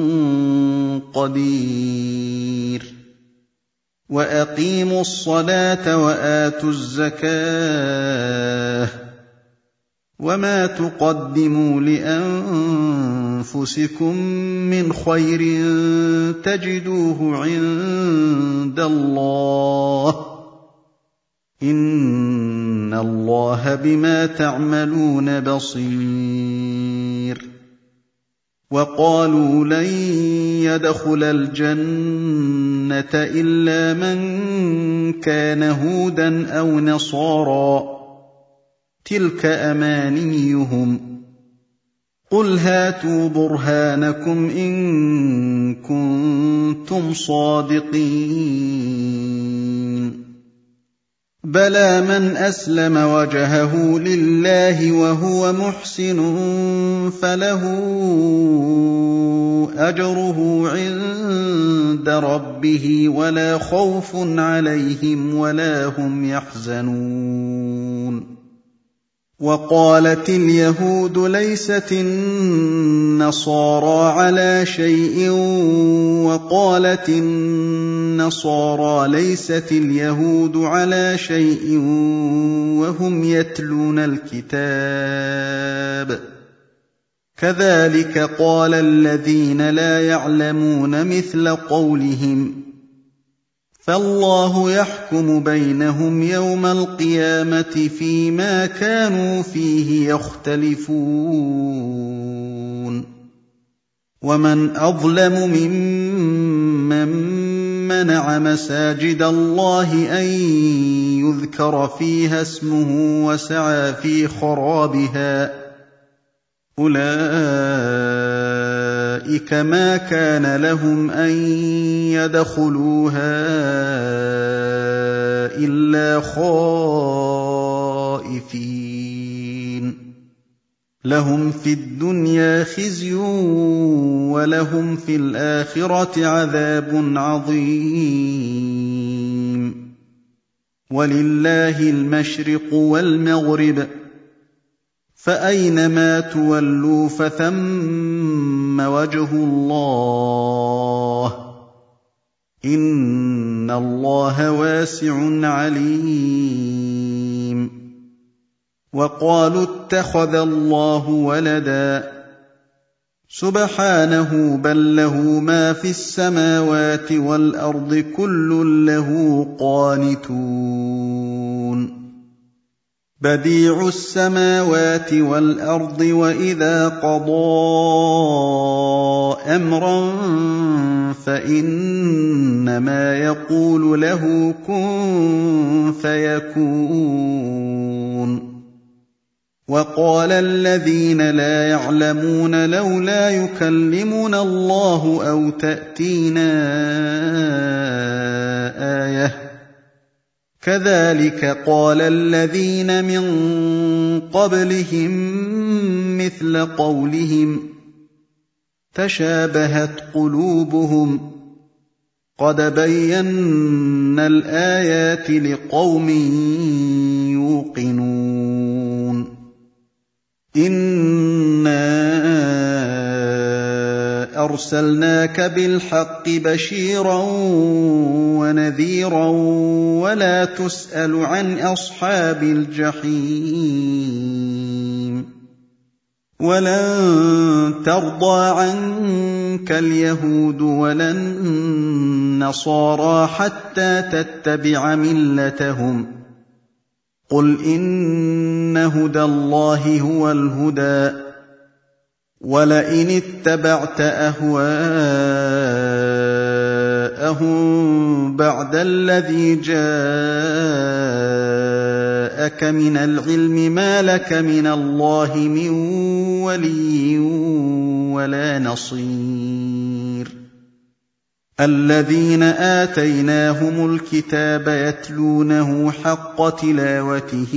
قَدِيرٌ وَأَقِيمُوا الصَّلَاةَ وَآتُوا الزَّكَاةَ ۗ وَمَا تُقَدِّمُوا لِأَنفُسِكُم مِّنْ خَيْرٍ تَجِدُوهُ عِندَ اللَّهِ ۗ إِنَّ اللَّهَ بِمَا تَعْمَلُونَ بَصِيرٌ وَقَالُوا لَن يَدْخُلَ الْجَنَّةَ إِلَّا مَن كَانَ هُودًا أَوْ نَصَارَىٰ ۗ تِلْكَ أَمَانِيُّهُمْ ۗ قُلْ هَاتُوا بُرْهَانَكُمْ إِن كُنتُمْ صَادِقِينَ بَلَىٰ مَنْ أَسْلَمَ وَجْهَهُ لِلَّهِ وَهُوَ مُحْسِنٌ فَلَهُ أَجْرُهُ عِندَ رَبِّهِ وَلَا خَوْفٌ عَلَيْهِمْ وَلَا هُمْ يَحْزَنُونَ وَقَالَتِ الْيَهُودُ لَيْسَتِ النَّصَارَىٰ عَلَىٰ شَيْءٍ وَقَالَتِ النَّصَارَىٰ لَيْسَتِ الْيَهُودُ عَلَىٰ شَيْءٍ وَهُمْ يَتْلُونَ الْكِتَابَ ۗ كَذَٰلِكَ قَالَ الَّذِينَ لَا يَعْلَمُونَ مِثْلَ قَوْلِهِمْ ۚ فَاللَّهُ يَحْكُمُ بَيْنَهُمْ يَوْمَ الْقِيَامَةِ فِيمَا كَانُوا فِيهِ يَخْتَلِفُونَ وَمَنْ أَظْلَمُ مِمَّن مَّنَعَ مَسَاجِدَ اللَّهِ أَن يُذْكَرَ فِيهَا اسْمُهُ وَسَعَىٰ فِي خَرَابِهَا ۚ أُولَٰئِكَ مَا كَانَ لَهُمْ أَن يَدْخُلُوهَا إِلَّا خَائِفِينَ ۚ لَهُمْ فِي الدُّنْيَا خِزْيٌ وَلَهُمْ فِي الْآخِرَةِ عَذَابٌ عَظِيمٌ وَلِلَّهِ الْمَشْرِقُ وَالْمَغْرِبُ ۚ فَأَيْنَمَا تُوَلُّوا فَثَمَّ وَجْهُ اللَّهِ ۚ إِنَّ اللَّهَ وَاسِعٌ عَلِيمٌ وَقَالُوا اتَّخَذَ اللَّهُ وَلَدًا سبحانه بل له ما في السماوات والأرض كل له قانتون بديع السماوات والأرض وإذا قضى أمرا فإنما يقول له كن فيكون وقال الذين لا يعلمون لولا يكلمنا الله أو تأتينا آية كذلك قال الذين من قبلهم مثل قولهم تشابهت قلوبهم قد بينا الآيات لقوم يوقنون إنا أرسلناك بالحق بشيرا ونذيرا ولا تسأل عن أصحاب الجحيم ولن ترضى عنك اليهود ولا النصارى حتى تتبع ملتهم قل إن هدى الله هو الهدى ولئن اتبعت أهواءهم بعد الذي جاءك من العلم ما لك من الله من ولي ولا نصير الذين آتيناهم الكتاب يتلونه حق تلاوته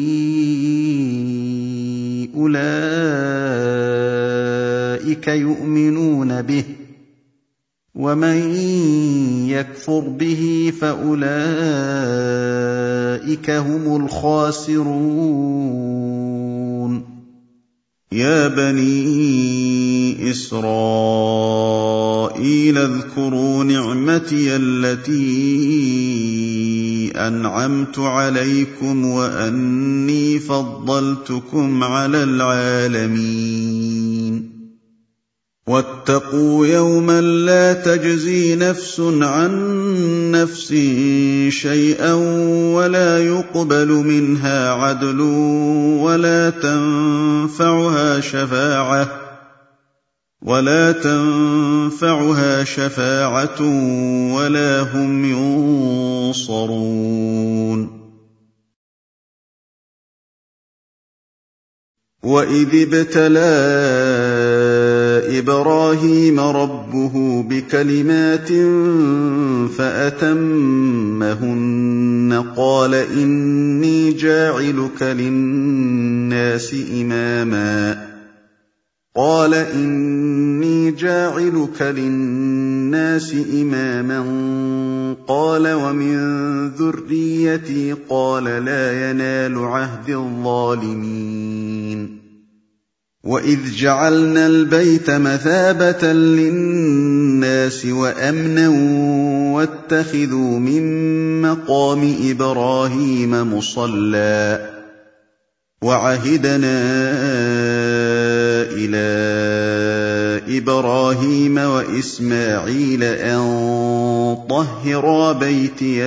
أولئك يؤمنون به ومن يكفر به فأولئك هم الخاسرون يا بني إسرائيل اذكروا نعمتي التي أنعمت عليكم وأني فضلتكم على العالمين واتقوا يوما لا تجزي نفس عن نفس شيئا ولا يقبل منها عدل ولا تنفعها شفاعة ولا هم ينصرون وإذ ابتلى إبراهيم ربه بكلمات فأتمهن قال إني جاعلك للناس إماما قال ومن ذريتي قال لا ينال عهد الظالمين وإذ جعلنا البيت مثابة للناس وأمنا واتخذوا من مقام إبراهيم مصلى وعهدنا إلى إبراهيم وإسماعيل أن طهرا بيتي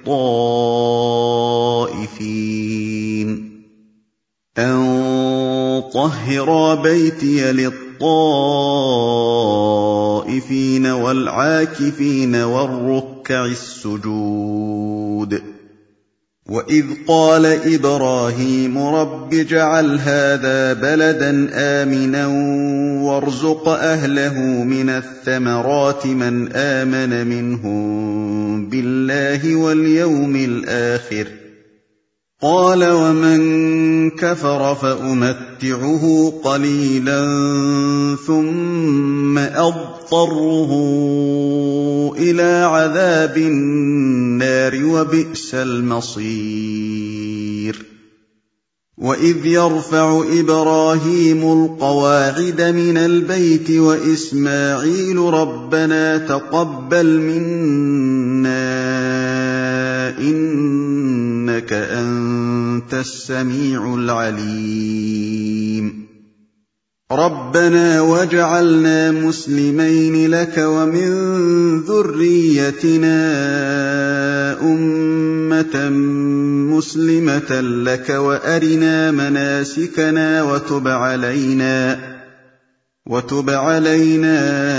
للطائفين والعاكفين والركع السجود وإذ قال إبراهيم رب اجعل هذا بلدا آمنا وارزق أهله من الثمرات من آمن منهم بالله واليوم الآخر قال ومن كفر فأمتعه قليلا ثم أضطره إلى عذاب النار وبئس المصير وإذ يرفع إبراهيم القواعد من البيت وإسماعيل ربنا تقبل منا إنك أنت السميع العليم رَبَّنَا وَاجْعَلْنَا مُسْلِمَيْنِ لَكَ وَمِن ذُرِّيَّتِنَا أُمَّةً مُّسْلِمَةً لَّكَ وَأَرِنَا مَنَاسِكَنَا وَتُبْ عَلَيْنَا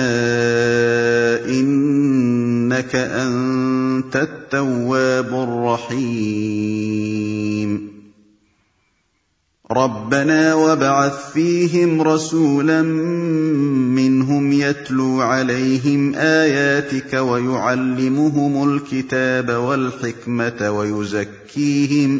إِنَّكَ أَنتَ التَّوَّابُ الرَّحِيمُ رَبَّنَا وَابْعَثْ فِيهِمْ رَسُولًا مِّنْهُمْ يَتْلُو عَلَيْهِمْ آيَاتِكَ وَيُعَلِّمُهُمُ الْكِتَابَ وَالْحِكْمَةَ وَيُزَكِّيهِمْ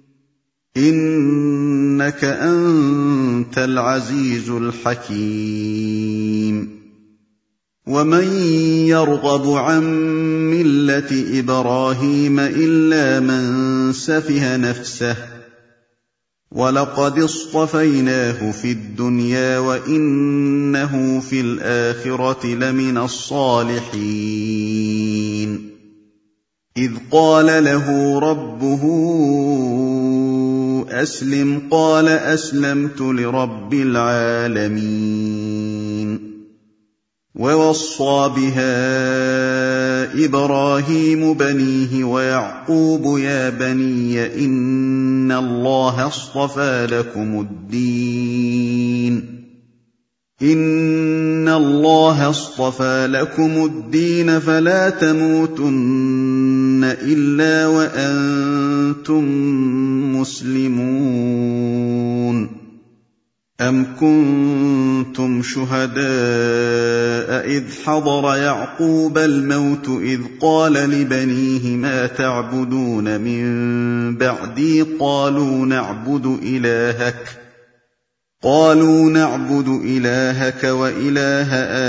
إِنَّكَ أَنتَ الْعَزِيزُ الْحَكِيمُ وَمَن يَرْغَبُ عَن مِّلَّةِ إِبْرَاهِيمَ إِلَّا مَن سَفِهَ نَفْسَهُ وَلَقَدِ اصْطَفَيْنَاهُ فِي الدُّنْيَا وَإِنَّهُ فِي الْآخِرَةِ لَمِنَ الصَّالِحِينَ إِذْ قَالَ لَهُ رَبُّهُ أَسْلِمْ قَالَ أَسْلَمْتُ لِرَبِّ الْعَالَمِينَ وَوَصَّىٰ بِهَا إِبْرَاهِيمُ بَنِيهِ وَيَعْقُوبُ يَا بَنِيَّ إِنَّ اللَّهَ اصْطَفَىٰ لَكُمُ الدِّينَ فَلَا تَمُوتُنَّ إِلَّا وَأَنتُم مُّسْلِمُونَ أَمْ كُنتُمْ شُهَدَاءَ إِذْ حَضَرَ يَعْقُوبَ الْمَوْتُ إِذْ قَالَ لِبَنِيهِ مَا تَعْبُدُونَ مِن بَعْدِي قَالُوا نَعْبُدُ إِلَٰهَكَ وَإِلَٰهَ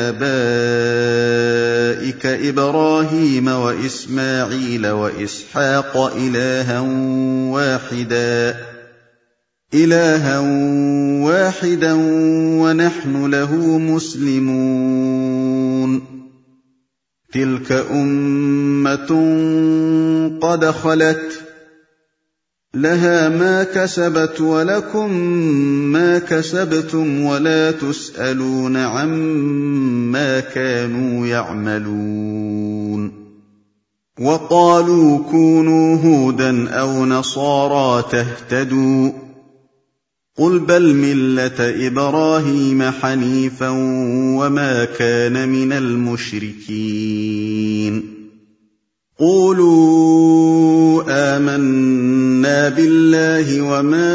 آبَائِكَ إِبْرَاهِيمَ وَإِسْمَاعِيلَ وَإِسْحَاقَ إِلَٰهًا وَاحِدًا وَنَحْنُ لَهُ مُسْلِمُونَ تِلْكَ أُمَّةٌ قَدْ خَلَتْ لَهَا مَا كَسَبَتْ وَلَكُم مَّا كَسَبْتُمْ وَلَا تُسْأَلُونَ عَمَّا كَانُوا يَعْمَلُونَ وَقَالُوا كُونُوا هُودًا أَوْ نَصَارَىٰ تَهْتَدُوا قُلْ بَلْ مِلَّةَ إِبْرَاهِيمَ حَنِيفًا وَمَا كَانَ مِنَ الْمُشْرِكِينَ قُولُوا آمَنَّا بِاللَّهِ وَمَا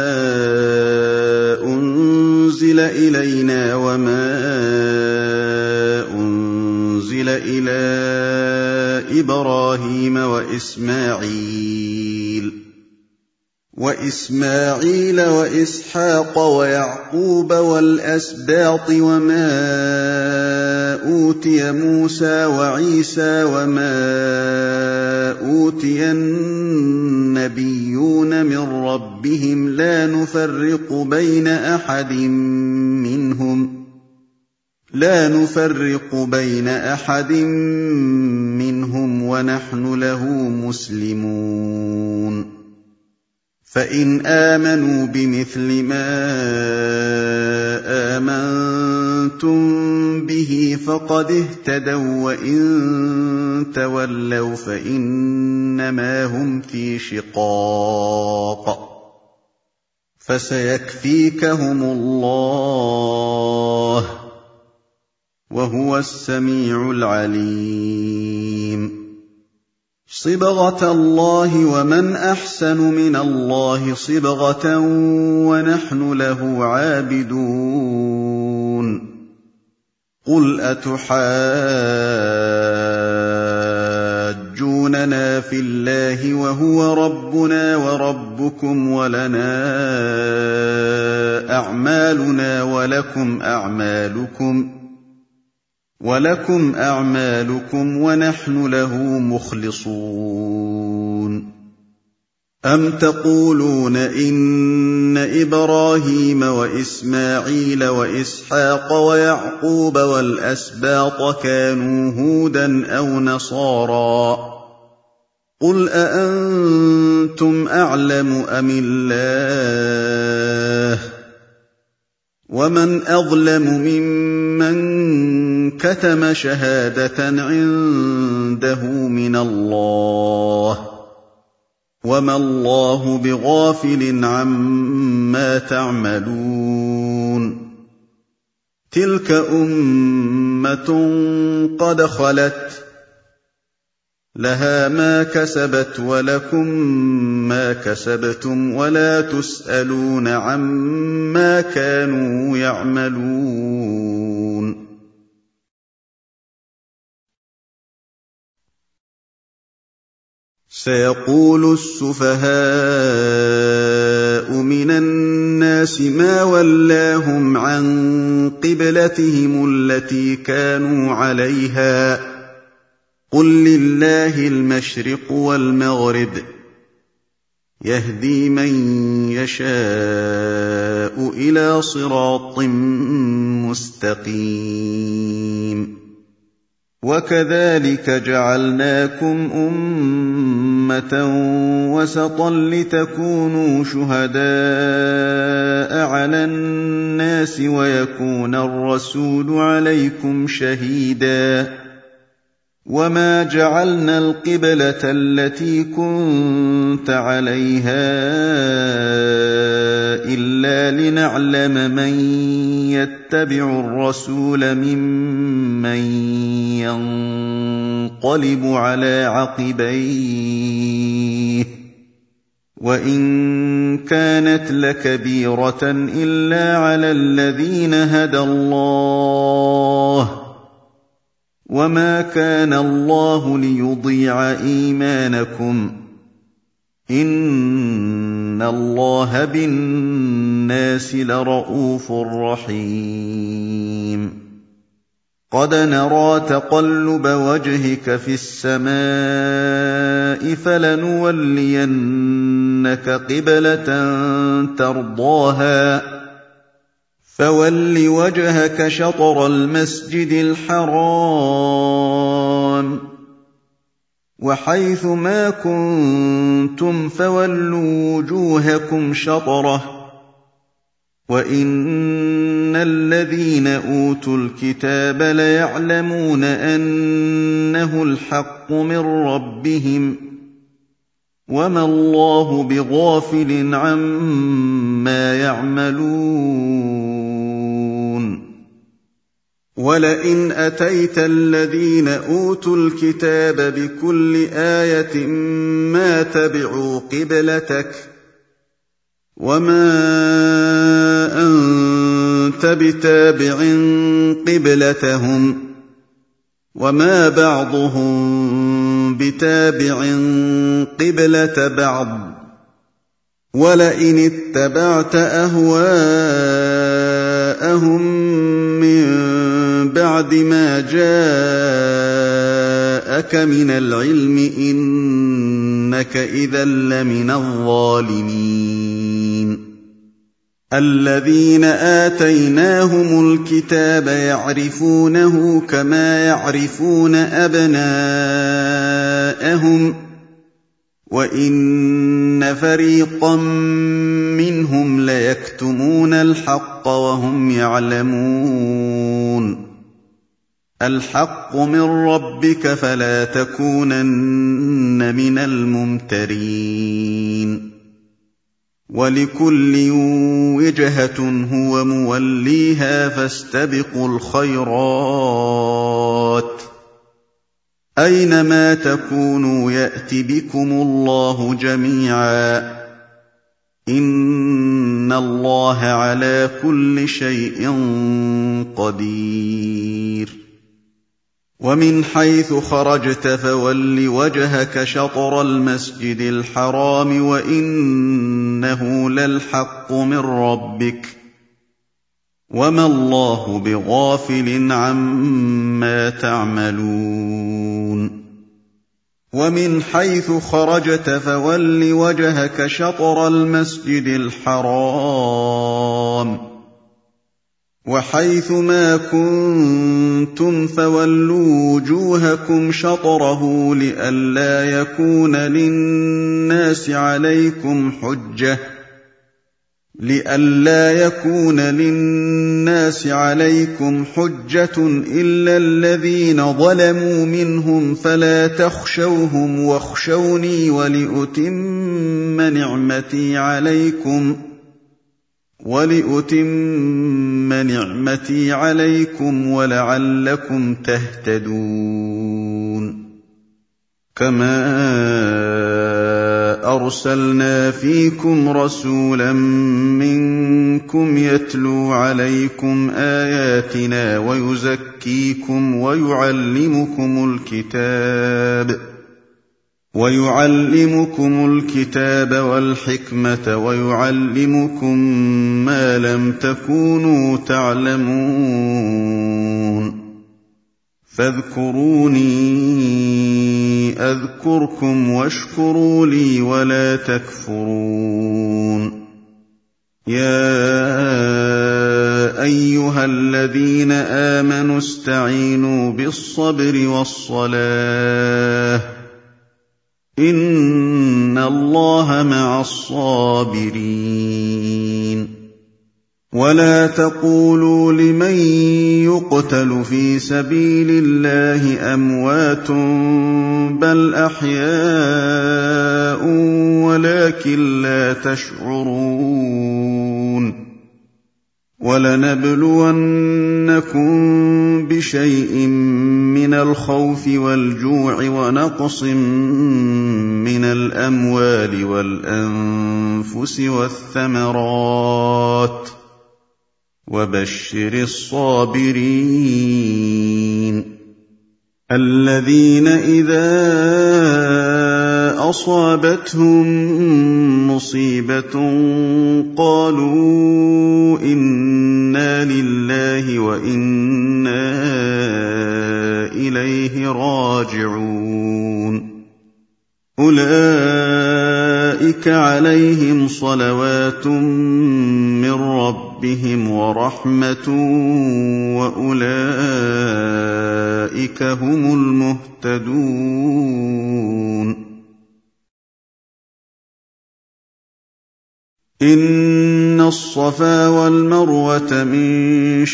أُنزِلَ إِلَيْنَا وَمَا أُنزِلَ إِلَىٰ إِبْرَاهِيمَ وَإِسْمَاعِيلَ وَإِسْحَاقَ وَيَعْقُوبَ وَالْأَسْبَاطِ وَمَا أُوتِيَ مُوسَىٰ وَعِيسَىٰ وَمَا أُوتِيَ النَّبِيُّونَ مِن رَّبِّهِمْ لَا نُفَرِّقُ بَيْنَ أَحَدٍ مِّنْهُمْ وَنَحْنُ لَهُ مُسْلِمُونَ فَإِنْ آمَنُوا بِمِثْلِ مَا آمَنتُم بِهِ فَقَدِ اهْتَدَوا وَّإِن تَوَلَّوْا فَإِنَّمَا هُمْ فِي شِقَاقٍ فَسَيَكْفِيكَهُمُ اللَّهُ وَهُوَ السَّمِيعُ الْعَلِيمُ صِبْغَةَ اللَّهِ وَمَنْ أَحْسَنُ مِنَ اللَّهِ صِبْغَةً وَنَحْنُ لَهُ عَابِدُونَ قُلْ أَتُحَاجُّونَنَا فِي اللَّهِ وَهُوَ رَبُّنَا وَرَبُّكُمْ وَلَنَا أَعْمَالُنَا وَلَكُمْ أَعْمَالُكُمْ وَنَحْنُ لَهُ مُخْلِصُونَ أَمْ تَقُولُونَ إِنَّ إِبْرَاهِيمَ وَإِسْمَاعِيلَ وَإِسْحَاقَ وَيَعْقُوبَ وَالْأَسْبَاطَ كَانُوا هُودًا أَوْ نَصَارَىٰ قُلْ أَأَنتُمْ أَعْلَمُ أَمِ اللَّهُ ومن أظلم ممن كتم شهادة عنده من الله وما الله بغافل عما تعملون تلك أمة قد خلت لها ما كسبت ولكم ما كسبتم ولا تسألون عما كانوا يعملون سيقول السفهاء من الناس ما ولاهم عن قبلتهم التي كانوا عليها قل لله المشرق والمغرب يهدي من يشاء إلى صراط مستقيم وكذلك جعلناكم أمة وسطا لتكونوا شهداء على الناس ويكون الرسول عليكم شهيدا وما جعلنا القبلة التي كنت عليها إلا لنعلم من يتبع الرسول ممن ينقلب على عقبيه وإن كانت لكبيرة إلا على الذين هدى الله وما كان الله ليضيع إيمانكم إن الله بالناس لرءوف رحيم قد نرى تقلب وجهك في السماء فلنولينك قبلة ترضاها فول وجهك شطر المسجد الحرام وحيث ما كنتم فولوا وجوهكم شطره وإن الذين أوتوا الكتاب ليعلمون أنه الحق من ربهم وما الله بغافل عما يعملون ولئن أتيت الذين أوتوا الكتاب بكل آية ما تبعوا قبلتك وما أنت بتابع قبلتهم وما بعضهم بتابع قبلة بعض ولئن اتبعت أهواءهم من بعد ما جاءك من العلم إنك إذا لمن الظالمين الذين آتيناهم الكتاب يعرفونه كما يعرفون أبناءهم وإن فريقا منهم ليكتمون الحق وهم يعلمون الحق من ربك فلا تكونن من الممترين ولكل وجهة هو موليها فاستبقوا الخيرات أينما تكونوا يأت بكم الله جميعا إن الله على كل شيء قدير ومن حيث خرجت فول وجهك شطر المسجد الحرام وإنه للحق من ربك وما الله بغافل عما تعملون ومن حيث خرجت فول وجهك شطر المسجد الحرام وحيث ما كنتم فولوا وجوهكم شطره لئلا يكون للناس عليكم حجة لئلا يكون للناس عليكم حجة إلا الذين ظلموا منهم فلا تخشوهم واخشوني ولأتم نعمتي عليكم ولعلكم تهتدون كما أرسلنا فيكم رسولا منكم يتلو عليكم آياتنا ويزكيكم ويعلمكم الكتاب والحكمة ويعلمكم ما لم تكونوا تعلمون فاذكروني أذكركم واشكروا لي ولا تكفرون يا أيها الذين آمنوا استعينوا بالصبر والصلاة إن الله مع الصابرين ولا تقولوا لمن يقتل في سبيل الله أموات بل أحياء ولكن لا تشعرون ولنبلونكم بشيء من الخوف والجوع ونقص من الأموال والأنفس والثمرات وبشر الصابرين الذين إذا أصابتهم مصيبة قالوا إنا لله وإنا إليه راجعون أولئك عليهم صلوات من ربهم ورحمة وأولئك هم المهتدون إن الصفا والمروة من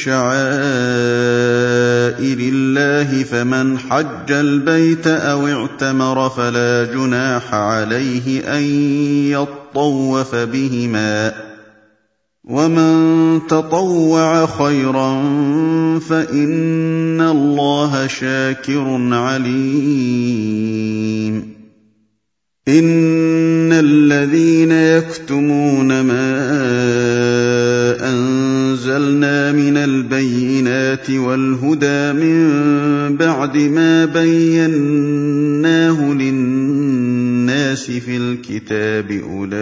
شعائر الله فمن حج البيت أو اعتمر فلا جناح عليه أن يطوف بهما ومن تطوع خيرا فإن الله شاكر عليم إن الذين يكتمون ما أنزلنا من البينات والهدى من بعد ما بيناه للناس في الكتاب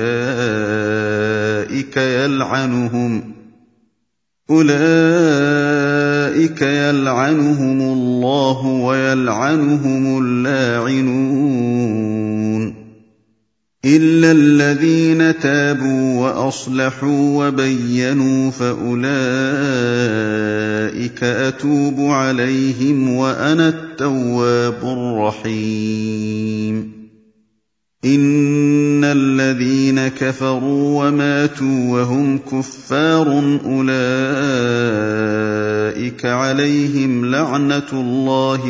أولئك يلعنهم الله ويلعنهم اللاعنون إلا الذين تابوا وأصلحوا وبينوا فأولئك أتوب عليهم وأنا التواب الرحيم إن الذين كفروا وماتوا وهم كفار أولئك عليهم لعنة الله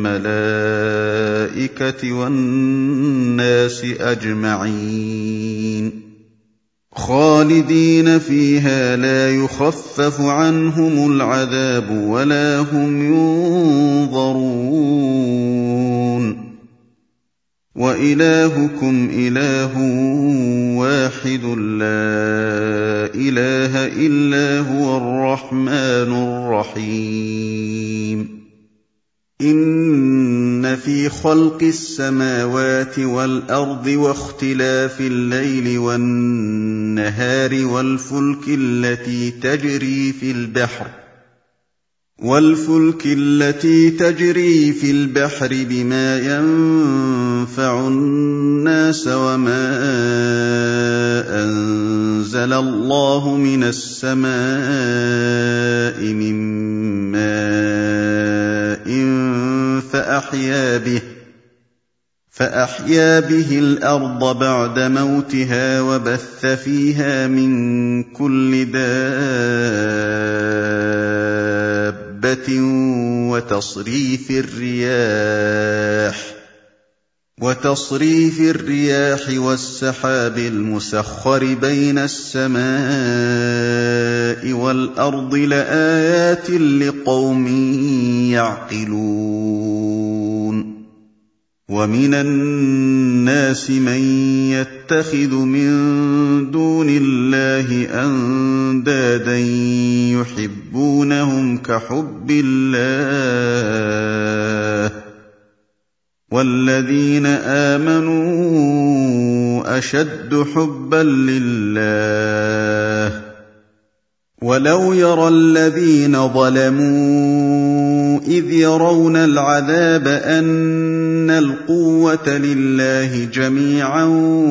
والملائكة والناس أجمعين خالدين فيها لا يخفف عنهم العذاب ولا هم ينظرون وإلهكم إله واحد لا إله إلا هو الرحمن الرحيم إن في خلق السماوات والأرض واختلاف الليل والنهار والفلك التي تجري في البحر بما ينفع الناس وما أنزل الله من السماء من ماء فأحيا به الأرض بعد موتها وبث فيها من كل دابة وتصريف الرياح والسحاب المسخر بين السماء والأرض لآيات لقوم يعقلون ومن الناس من يتخذ من دون الله أندادا يحبونهم كحب الله والذين آمنوا أشد حبا لله ولو يرى الذين ظلموا إذ يرون العذاب أن القوة لله جميعا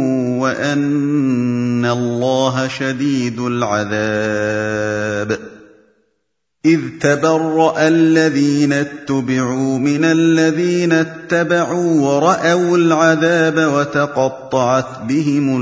وأن الله شديد العذاب إذ تبرأ الذين اتبعوا من الذين اتبعوا ورأوا العذاب وتقطعت بهم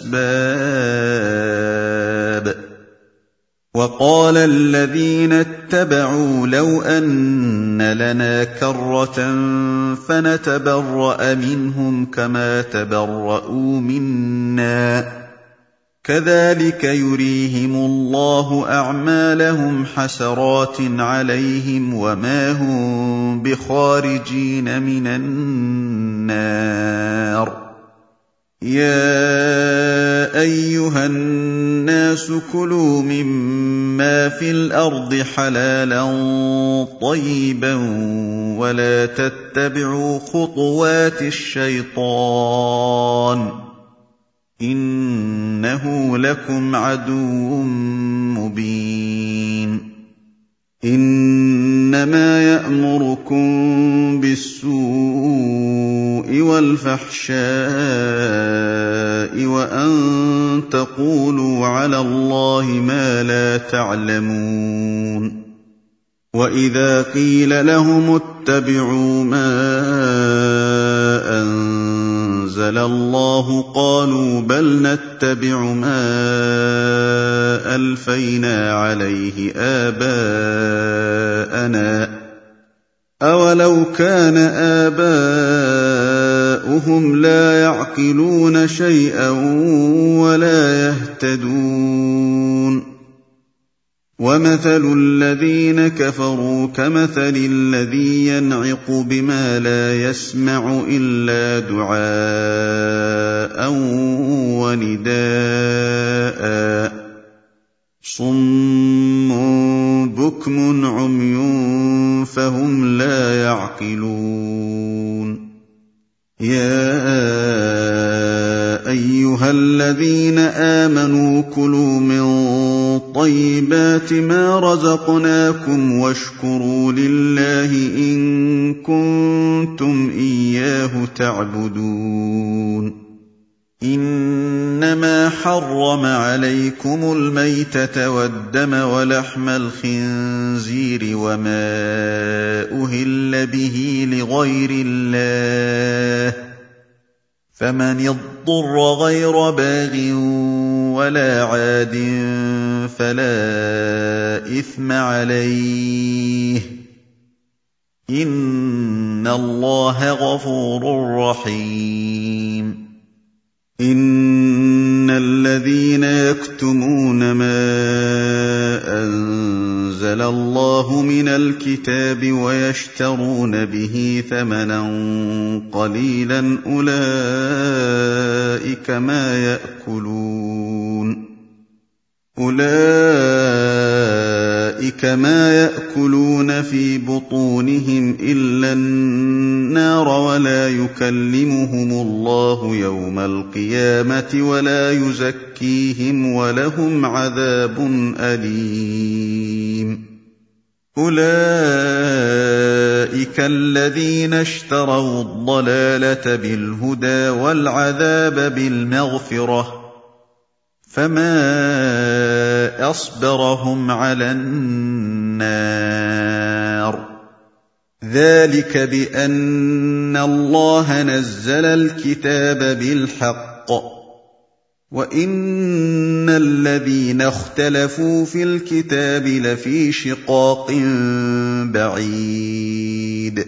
الأسباب وقال الذين اتبعوا لو أن لنا كرة فنتبرأ منهم كما تبرؤوا منا كذلك يريهم الله أعمالهم حسرات عليهم وما هم بخارجين من النار يا أيها الناس كلوا مما في الأرض حلالا طيبا ولا تتبعوا خطوات الشيطان إنه لكم عدو مبين إنما يأمركم بالسوء والفحشاء وأن تقولوا على الله ما لا تعلمون وإذا قيل لهم اتبعوا ما أنزل الله قالوا بل نتبع ما ألفينا عليه آباءنا أولو كان آباؤهم لا يعقلون شيئا ولا يهتدون ومثل الذين كفروا كمثل الذي ينعق بما لا يسمع إلا دعاء ونداء صم بكم عمي فهم لا يعقلون يا أيها الذين آمنوا كلوا من طيبات ما رزقناكم واشكروا لله إن كنتم إياه تعبدون إنما حرم عليكم الميتة والدم ولحم الخنزير وما أهل به لغير الله فمن اضطر غير باغ ولا عاد فلا إثم عليه إن الله غفور رحيم إن الذين يكتمون ما أنزل الله من الكتاب ويشترون به ثمنا قليلا أولئك ما يأكلون في بطونهم إلا النار ولا يكلمهم الله يوم القيامة ولا يزكيهم ولهم عذاب أليم أولئك الذين اشتروا الضلالة بالهدى والعذاب بالمغفرة فما أصبرهم على النار ذلك بأن الله نزل الكتاب بالحق وإن الذين اختلفوا في الكتاب لفي شقاق بعيد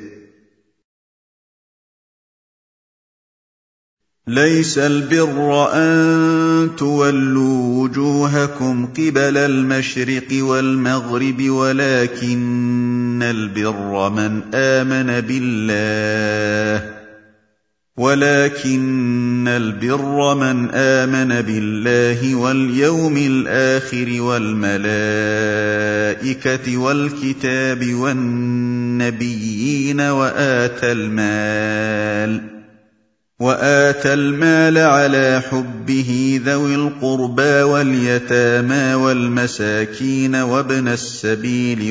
ليس البر أن تولوا وجوهكم قبل المشرق والمغرب ولكن البر من آمن بالله واليوم الآخر والملائكة والكتاب والنبيين وآتى المال على حبه ذوي القربى واليتامى والمساكين وابن السبيل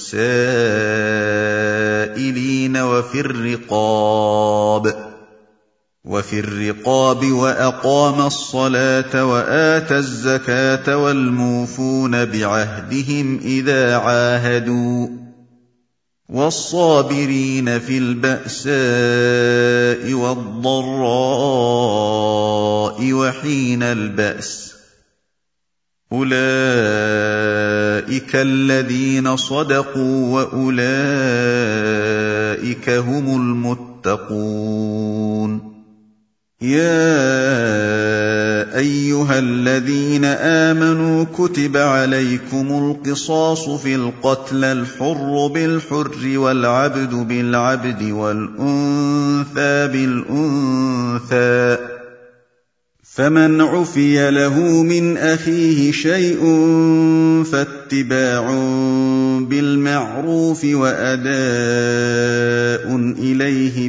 والسائلين وفي الرقاب وأقام الصلاة وآتى الزكاة والموفون بعهدهم إذا عاهدوا والصابرين في البأساء والضراء وحين البأس أولئك الذين صدقوا وأولئك هم المتقون يا أيها الذين آمنوا كتب عليكم القصاص في القتلى الحر بالحر والعبد بالعبد والأنثى بالأنثى فمن عفي له من أخيه شيء فاتباع بالمعروف وأداء إليه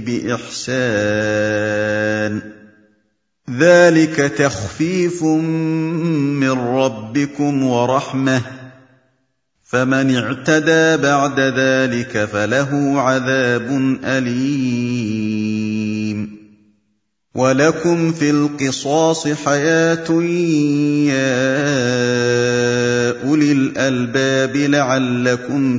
بإحسان ذلك تخفيف من ربكم ورحمة فمن اعتدى بعد ذلك فله عذاب أليم ولكم في القصاص حياة يا أولي الألباب لعلكم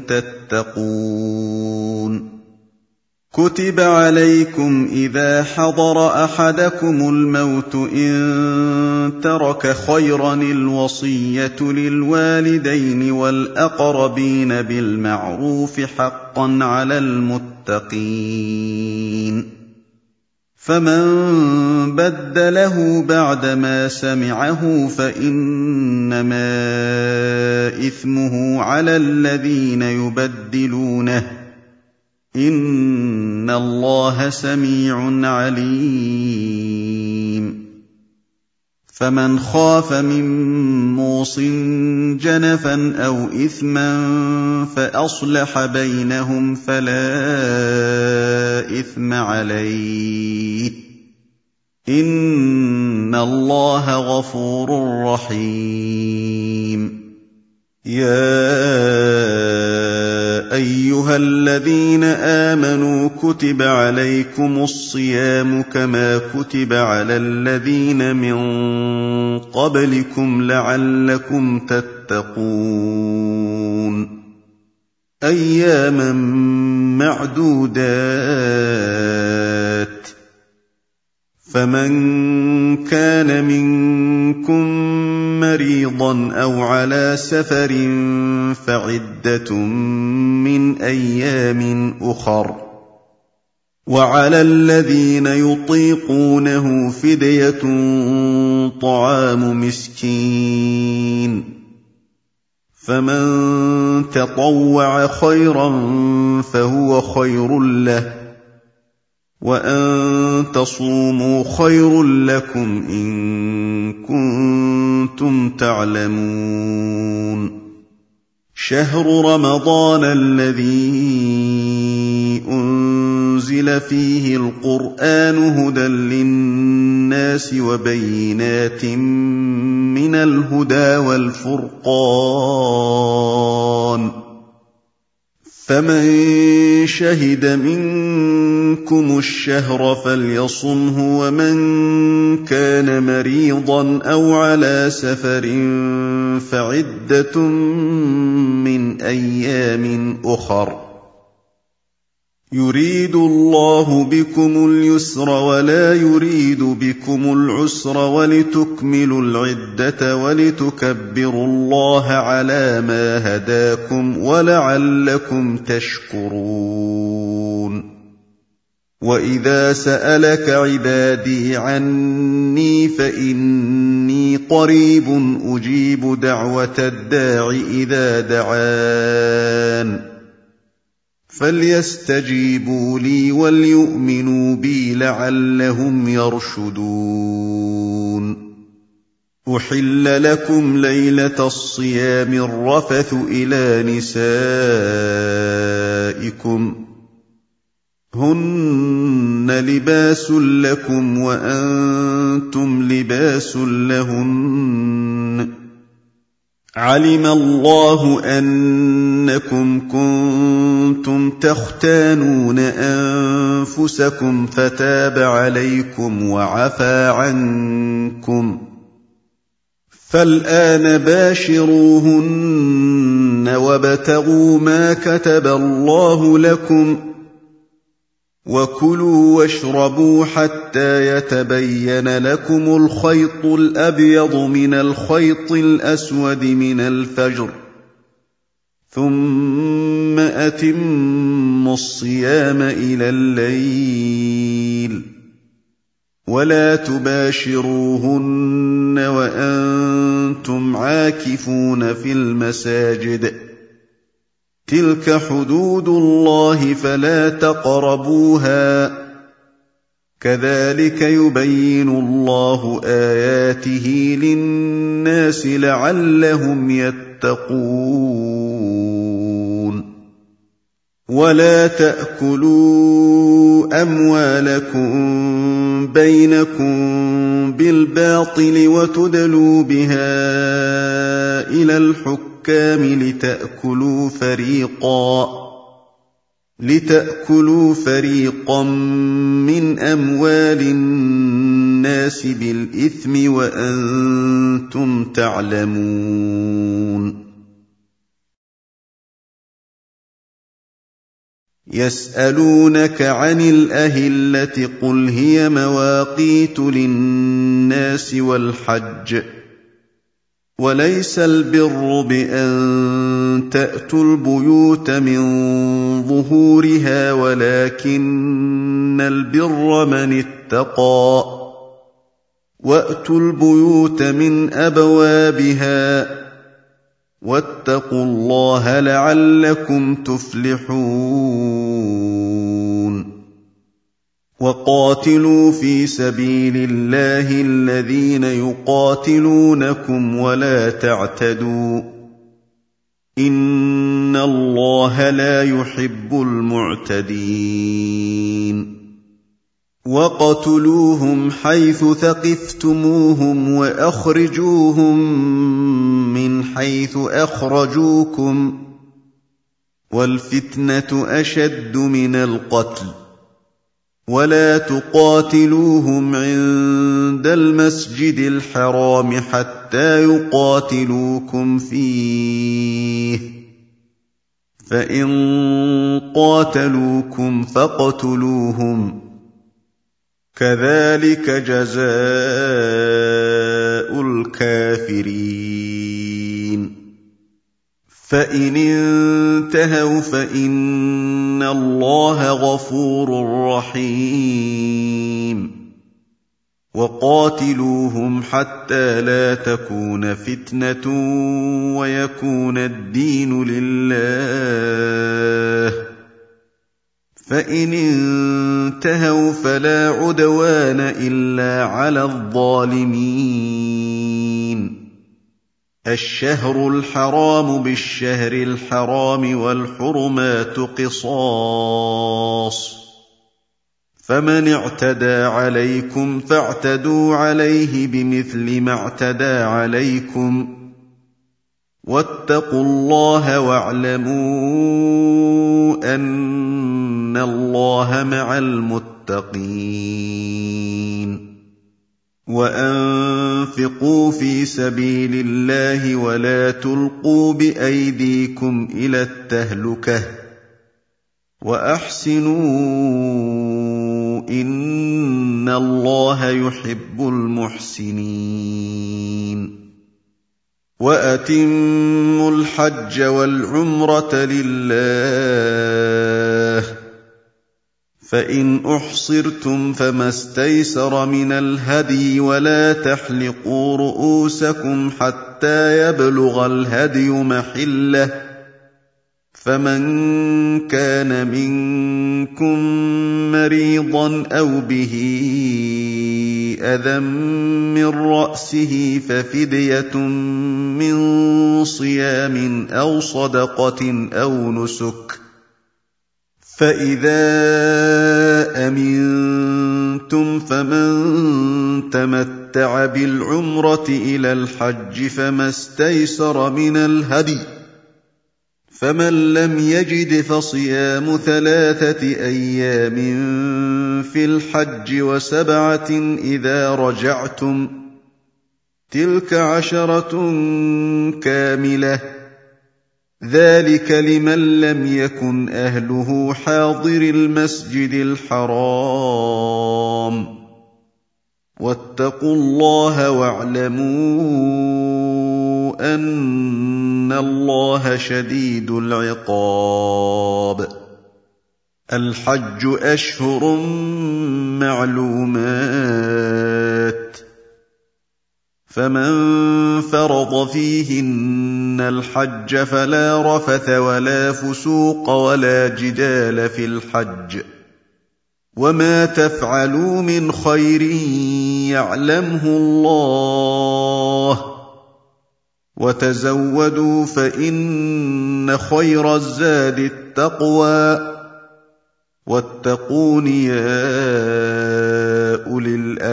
تتقون كتب عليكم إذا حضر أحدكم الموت إن ترك خيرا الوصية للوالدين والأقربين بالمعروف حقا على المتقين فمن بدله بعدما سمعه فإنما إثمه على الذين يبدلونه إن الله سميع عليم فمن خاف من موص جنفا أو إثما فأصلح بينهم فلا إثم عليه إن الله غفور رحيم يا أيها الذين آمنوا كتب عليكم الصيام كما كتب على الذين من قبلكم لعلكم تتقون أياما معدودات فمن كان منكم مريضا أو على سفر فعدة من أيام أخر وعلى الذين يطيقونه فدية طعام مسكين فمن تطوع خيرا فهو خير له وأن تصوموا خير لكم إن كنتم تعلمون شهر رمضان الذي أنزل فيه القرآن هدى للناس وبينات من الهدى والفرقان فمن شهد منكم الشهر فليصمه ومن كان مريضا أو على سفر فعدة من أيام أخر يريد الله بكم اليسر ولا يريد بكم العسر ولتكملوا العدة ولتكبروا الله على ما هداكم ولعلكم تشكرون وإذا سألك عبادي عني فإني قريب أجيب دعوة الداع إذا دعان فليستجيبوا لي وليؤمنوا بي لعلهم يرشدون أحل لكم ليلة الصيام الرفث إلى نسائكم هن لباس لكم وأنتم لباس لهن علم الله أنكم كنتم تختانون أنفسكم فتاب عليكم وعفى عنكم فالآن باشروهن وابتغوا ما كتب الله لكم وكلوا واشربوا حتى يتبين لكم الخيط الأبيض من الخيط الأسود من الفجر ثم أتموا الصيام إلى الليل ولا تباشروهن وأنتم عاكفون في المساجد تلك حدود الله فلا تقربوها كذلك يبين الله آياته للناس لعلهم يتقون ولا تأكلوا أموالكم بينكم بالباطل وتدلوا بها إلى الحكام لتأكلوا فريقا من أموال الناس بالإثم وأنتم تعلمون يسألونك عن الأهلة قل هي مواقيت للناس والحج وليس البر بأن تأتوا البيوت من ظهورها ولكن البر من اتقى وأتوا البيوت من أبوابها واتقوا الله لعلكم تفلحون وقاتلوا في سبيل الله الذين يقاتلونكم ولا تعتدوا إن الله لا يحب المعتدين وقتلوهم حيث ثقفتموهم وأخرجوهم من حيث أخرجوكم والفتنة أشد من القتل ولا تقاتلوهم عند المسجد الحرام حتى يقاتلوكم فيه فإن قاتلوكم فاقتلوهم كذلك جزاء الكافرين فإن انتهوا فإن الله غفور رحيم وقاتلوهم حتى لا تكون فتنة ويكون الدين لله فإن انتهوا فلا عدوان إلا على الظالمين الشهر الحرام بالشهر الحرام والحرمات قصاص فمن اعتدى عليكم فاعتدوا عليه بمثل ما اعتدى عليكم واتقوا الله واعلموا أن الله مع المتقين وأنفقوا في سبيل الله ولا تلقوا بأيديكم إلى التهلكة وأحسنوا إن الله يحب المحسنين وأتموا الحج والعمرة لله فإن أحصرتم فما استيسر من الهدي ولا تحلقوا رؤوسكم حتى يبلغ الهدي محله فمن كان منكم مريضا أو به أذى من رأسه ففدية من صيام أو صدقة أو نسك فإذا أمنتم فمن تمتع بالعمرة إلى الحج فما استيسر من الهدي فمن لم يجد فصيام 3 أيام في الحج و7 إذا رجعتم تلك 10 كاملة ذلك لمن لم يكن أهله حاضر المسجد الحرام واتقوا الله واعلموا أن الله شديد العقاب الحج أشهر معلومات فمن فرض فيهن الحج فلا رفث ولا فسوق ولا جدال في الحج وما تفعلوا من خير يعلمه الله وتزودوا فإن خير الزاد التقوى واتقون يا أولي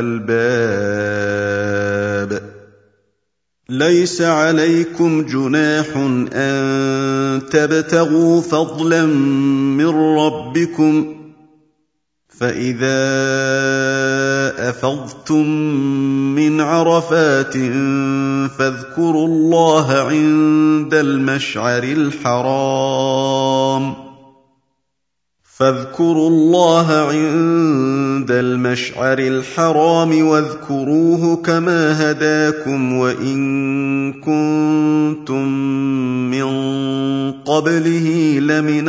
الألباب ليس عليكم جناح أن تبتغوا فضلا من ربكم فإذا أفضتم من عرفات فاذكروا الله عند المشعر الحرام واذكروه كما هداكم وإن كنتم من قبله لمن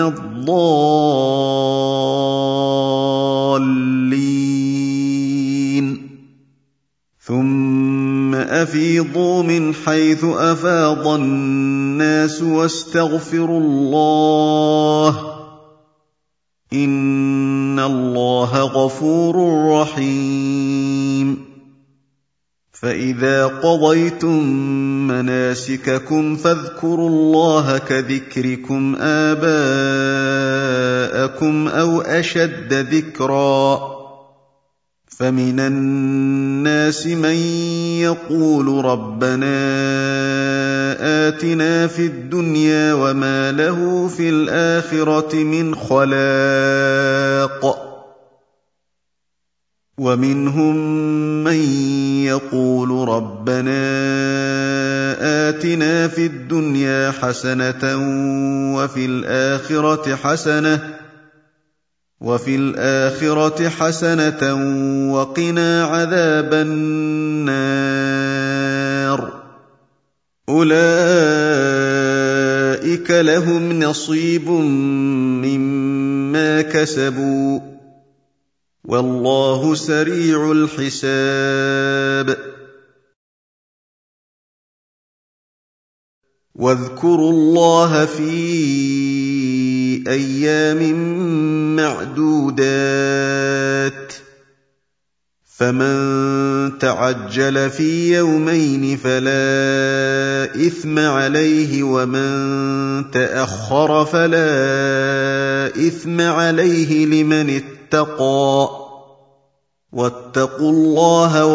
الضالين ثم أفيضوا من حيث أفاض الناس واستغفروا الله إن الله غفور رحيم فإذا قضيتم مناسككم فاذكروا الله كذكركم آباءكم أو أشد ذكرا فمن الناس من يقول ربنا آتنا في الدنيا وما له في الآخرة من خلاق ومنهم من يقول ربنا آتنا في الدنيا حسنة وفي الآخرة حسنة وقنا عذاب النار أولئك لهم نصيب مما كسبوا والله سريع الحساب واذكروا الله في أيام معدودات فمن تعجل في يومين فلا إثم عليه ومن تأخر فلا إثم عليه لمن اتقى واتقوا الله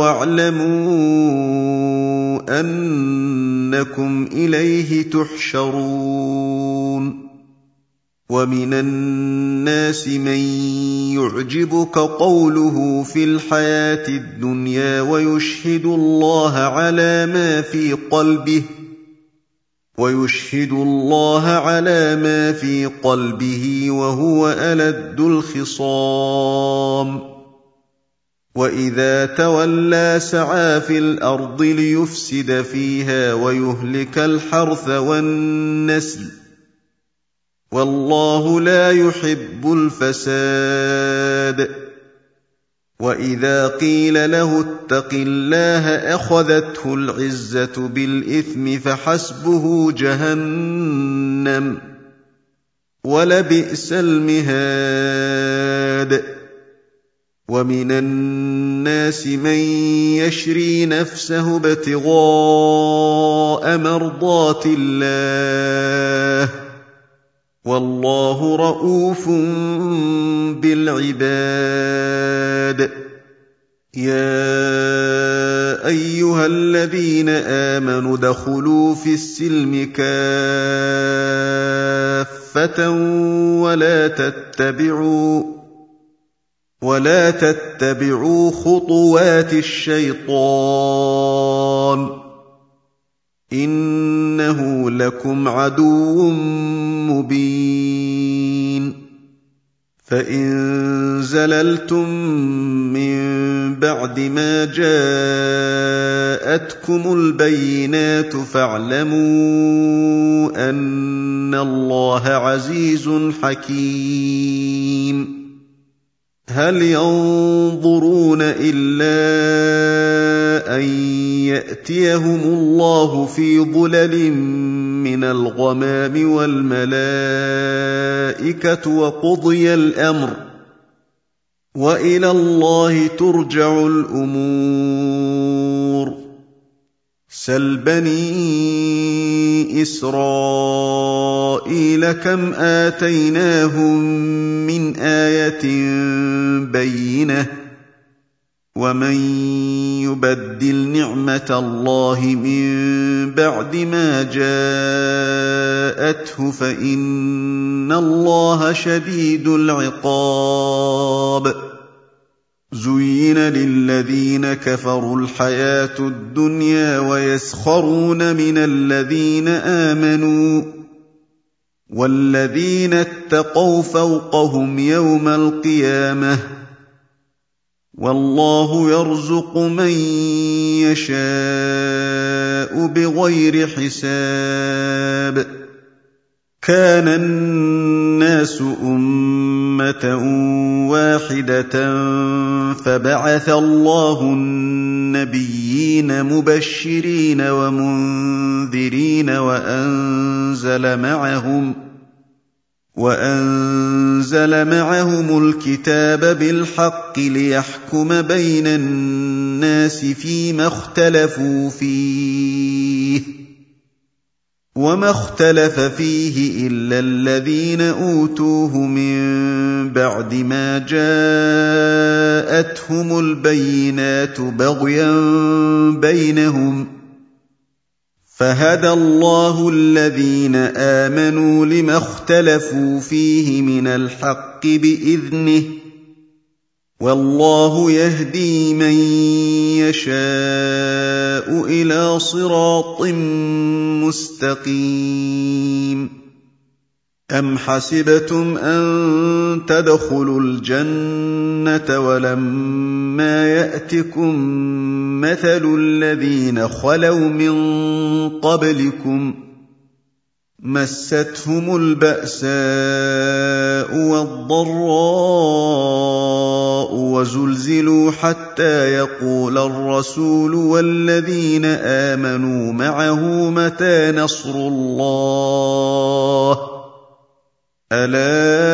واعلموا أنكم إليه تحشرون ومن الناس من يعجبك قوله في الحياة الدنيا ويشهد الله على ما في قلبه ويشهد الله على ما في قلبه وهو ألد الخصام وإذا تولى سعى في الأرض ليفسد فيها ويهلك الحرث والنسل والله لا يحب الفساد وإذا قيل له اتق الله أخذته العزة بالإثم فحسبه جهنم ولبئس المهاد ومن الناس من يشري نفسه ابتغاء مرضات الله والله رءوف بالعباد يا أيها الذين آمنوا ادخلوا في السلم كافة ولا تتبعوا خطوات الشيطان إنه لكم عدو مبين فإن زللتم من بعد ما جاءتكم البينات فاعلموا أن الله عزيز حكيم هل ينظرون إلا أن يأتيهم الله في ظلل من الغمام والملائكة وقضي الأمر وإلى الله ترجع الأمور سل بني إسرائيل كم آتيناهم من آية بينة ومن يبدل نعمة الله من بعد ما جاءته فإن الله شديد العقاب زين للذين كفروا الحياة الدنيا ويسخرون من الذين آمنوا والذين اتقوا فوقهم يوم القيامة والله يرزق من يشاء بغير حساب كان الناس أمة واحدة فبعث الله النبيين مبشرين ومنذرين وأنزل معهم الكتاب بالحق ليحكم بين الناس فيما اختلفوا فيه وما اختلف فيه إلا الذين أوتوه من بعد ما جاءتهم البينات بغيا بينهم فهدى الله الذين آمنوا لما اختلفوا فيه من الحق بإذنه والله يهدي من يشاء إلى صراط مستقيم أم حسبتم أن تدخلوا الجنة ولما يأتكم مثل الذين خلوا من قبلكم مستهم البأساء والضراء وزلزلوا حتى يقول الرسول والذين آمنوا معه متى نصر الله ألا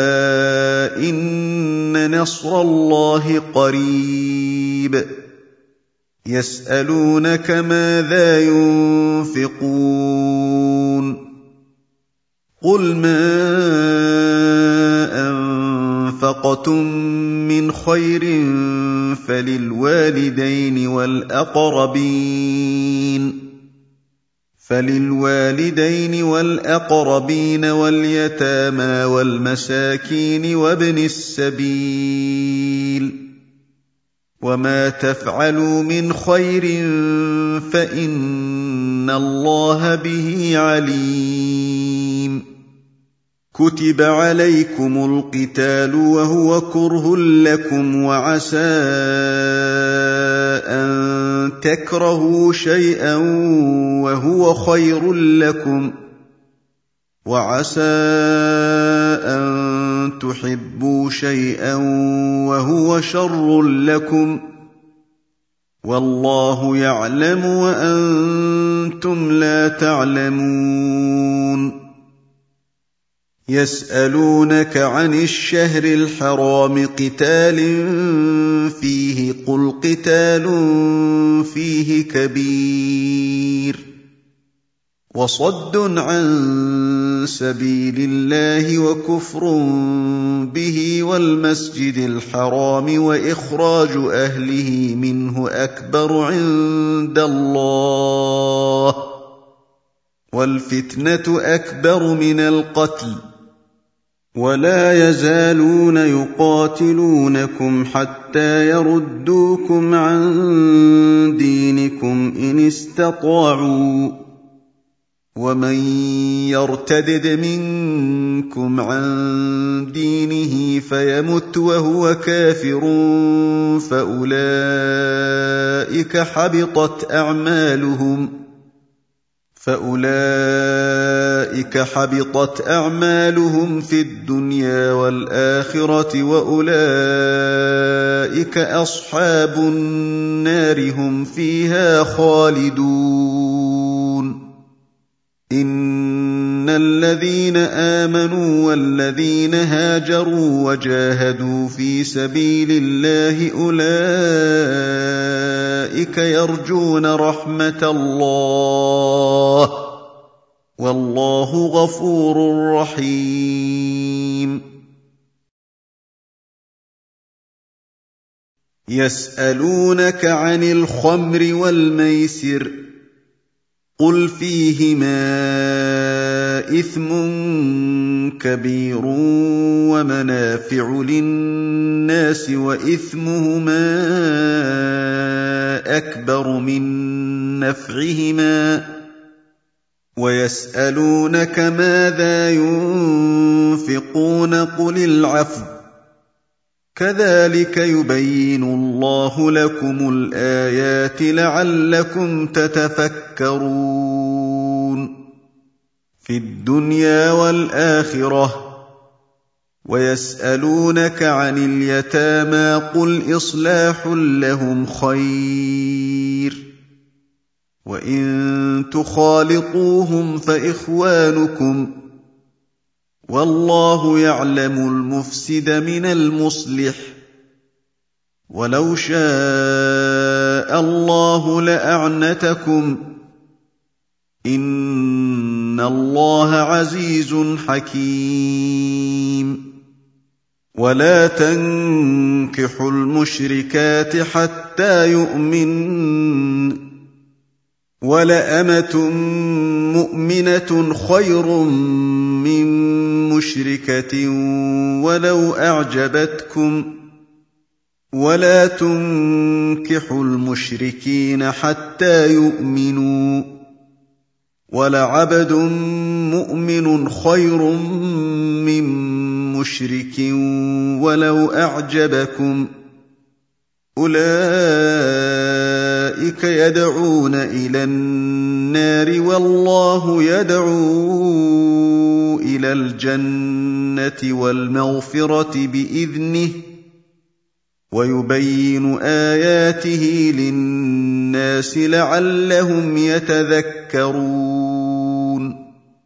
إن نصر الله قريب يسألونك ماذا ينفقون قل ما أنفقتم من خير فللوالدين والأقربين واليتامى والمساكين وابن السبيل وما تفعلوا من خير فإن الله به عليم كتب عليكم القتال وهو كره لكم وعسى أن تكرهوا شيئا وهو خير لكم وعسى أن تحبوا شيئا وهو شر لكم والله يعلم وأنتم لا تعلمون يسألونك عن الشهر الحرام قتال فيه قل قتال فيه كبير وصد عن سبيل الله وكفر به والمسجد الحرام وإخراج أهله منه أكبر عند الله والفتنة أكبر من القتل ولا يزالون يقاتلونكم حتى يردوكم عن دينكم إن استطاعوا ومن يرتدد منكم عن دينه فيمت وهو كافر فأولئك حبطت أعمالهم في الدنيا والآخرة وأولئك أصحاب النار هم فيها خالدون إن الذين آمنوا والذين هاجروا وجاهدوا في سبيل الله أولئك يرجون رحمة الله والله غفور رحيم يسألونك عن الخمر والميسر قل فيهما إثم كبير ومنافع للناس وإثمهما أكبر من نفعهما ويسألونك ماذا ينفقون قل العفو كذلك يبين الله لكم الآيات لعلكم تتفكرون في الدنيا والآخرة ويسألونك عن اليتامى قل إصلاح لهم خير وإن تخالطوهم فإخوانكم والله يعلم المفسد من المصلح ولو شاء الله لأعنتكم إن الله عزيز حكيم ولا تنكحوا المشركات حتى يؤمنن ولأمة مؤمنة خير من مشركة ولو أعجبتكم ولا تنكحوا المشركين حتى يؤمنوا ولعبد مؤمن خير من مشرك ولو أعجبكم أولئك يدعون إلى النار والله يدعو إلى الجنة والمغفرة بإذنه ويبين آياته للناس لعلهم يتذكرون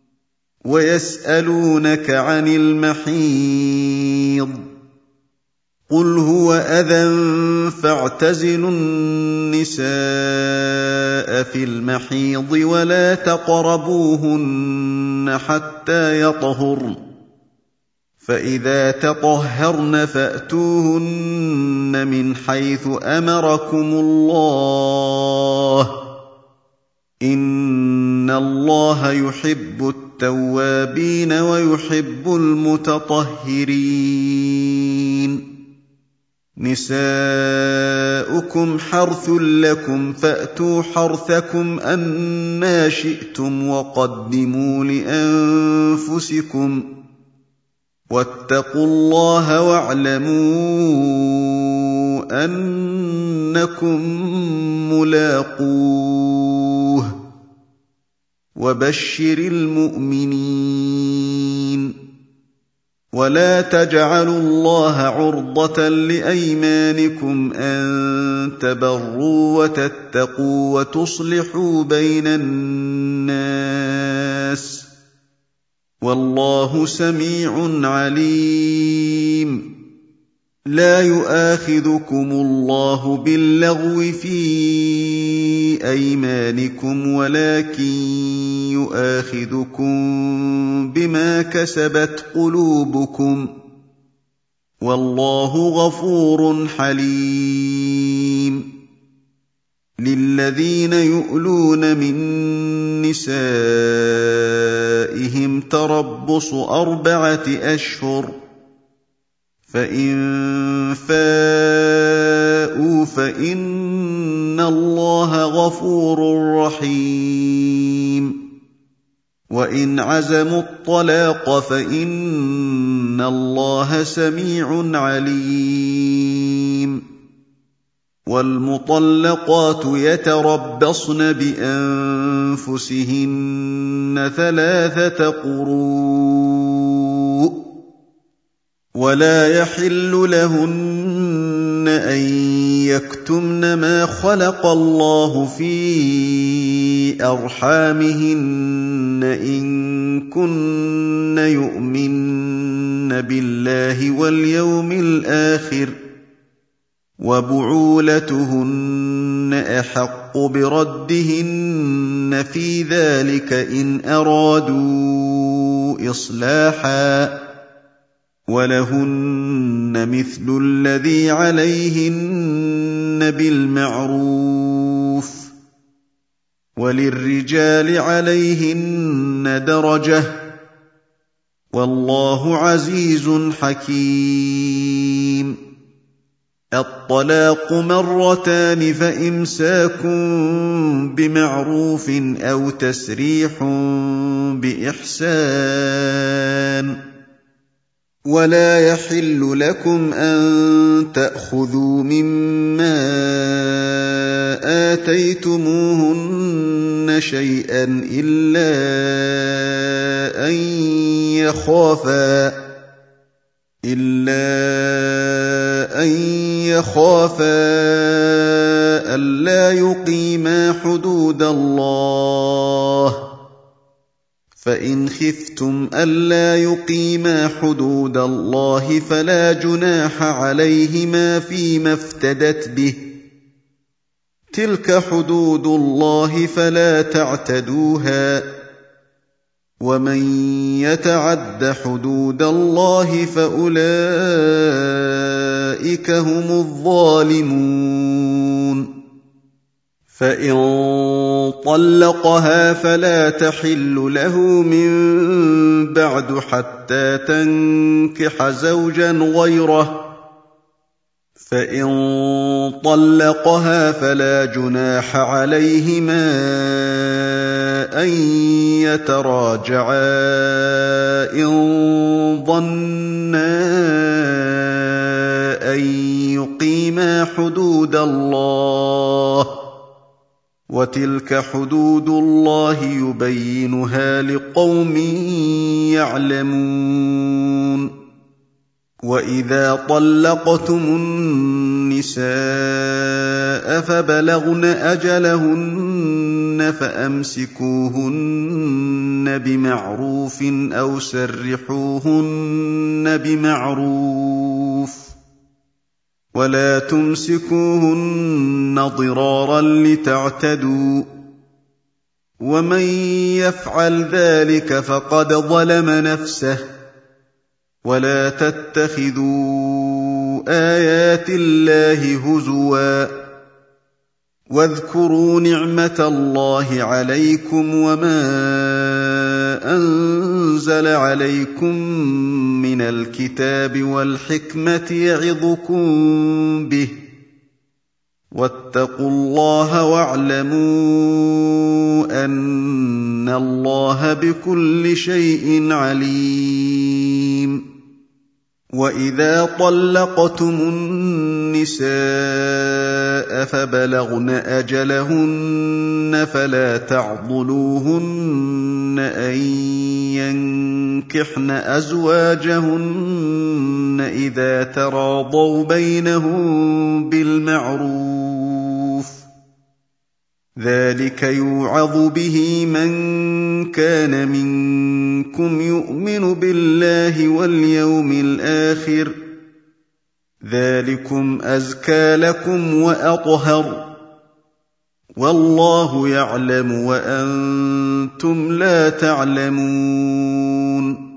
ويسألونك عن المحيض قل هو أذى فاعتزلوا النساء في المحيض ولا تقربوهن حتى يطهرن فإذا تطهرن فأتوهن من حيث أمركم الله إن الله يحب التوابين ويحب المتطهرين نساؤكم حرث لكم فأتوا حرثكم أنى شئتم وقدموا لأنفسكم واتقوا الله واعلموا أنكم ملاقوه وبشر المؤمنين ولا تجعلوا الله عرضة لأيمانكم أن تبروا وتتقوا وتصلحوا بين الناس والله سميع عليم لا يؤاخذكم الله باللغو في أيمانكم ولكن يؤاخذكم بما كسبت قلوبكم والله غفور حليم للذين يؤلون من نسائهم تربص 4 أشهر فإن فاءوا فإن الله غفور رحيم وإن عزموا الطلاق فإن الله سميع عليم والمطلقات يتربصن بأنفسهن 3 قروء ولا يحل لهن أن يكتمن ما خلق الله في أرحامهن إن كن يؤمن بالله واليوم الآخر وبعولتهن أحق بردهن في ذلك إن أرادوا إصلاحا ولهن مثل الذي عليهن بالمعروف وللرجال عليهن درجة والله عزيز حكيم الطلاق 2 فإمساك بمعروف أو تسريح بإحسان ولا يحل لكم أن تأخذوا مما آتيتموهن شيئا إلا أن يخافا ألا يقيما حدود الله فإن خفتم ألا يقيما حدود الله فلا جناح عليهما فيما افتدت به تلك حدود الله فلا تعتدوها ومن يتعد حدود الله فأولئك هم الظالمون فإن طلقها فلا تحل له من بعد حتى تنكح زوجا غيره فإن طلقها فلا جناح عليهما أن يتراجعا إن ظنا أن يقيما حدود الله وتلك حدود الله يبينها لقوم يعلمون وإذا طلقتم النساء فبلغن أجلهن فأمسكوهن بمعروف أو سرحوهن بمعروف ولا تمسكوهن ضرارا لتعتدوا ومن يفعل ذلك فقد ظلم نفسه ولا تتخذوا آيات الله هزوا واذكروا نعمة الله عليكم وما أنزل عليكم من الكتاب والحكمة يعظكم به، واتقوا الله واعلموا أن الله بكل شيء عليم. وإذا طلقتم النساء فبلغن أجلهن فلا تعضلوهن أن ينكحن أزواجهن إذا تراضوا بينهم بالمعروف، ذلك يوعظ به من كان منكم يؤمن بالله واليوم الآخر، ذلكم أزكى لكم وأطهر، والله يعلم وأنتم لا تعلمون.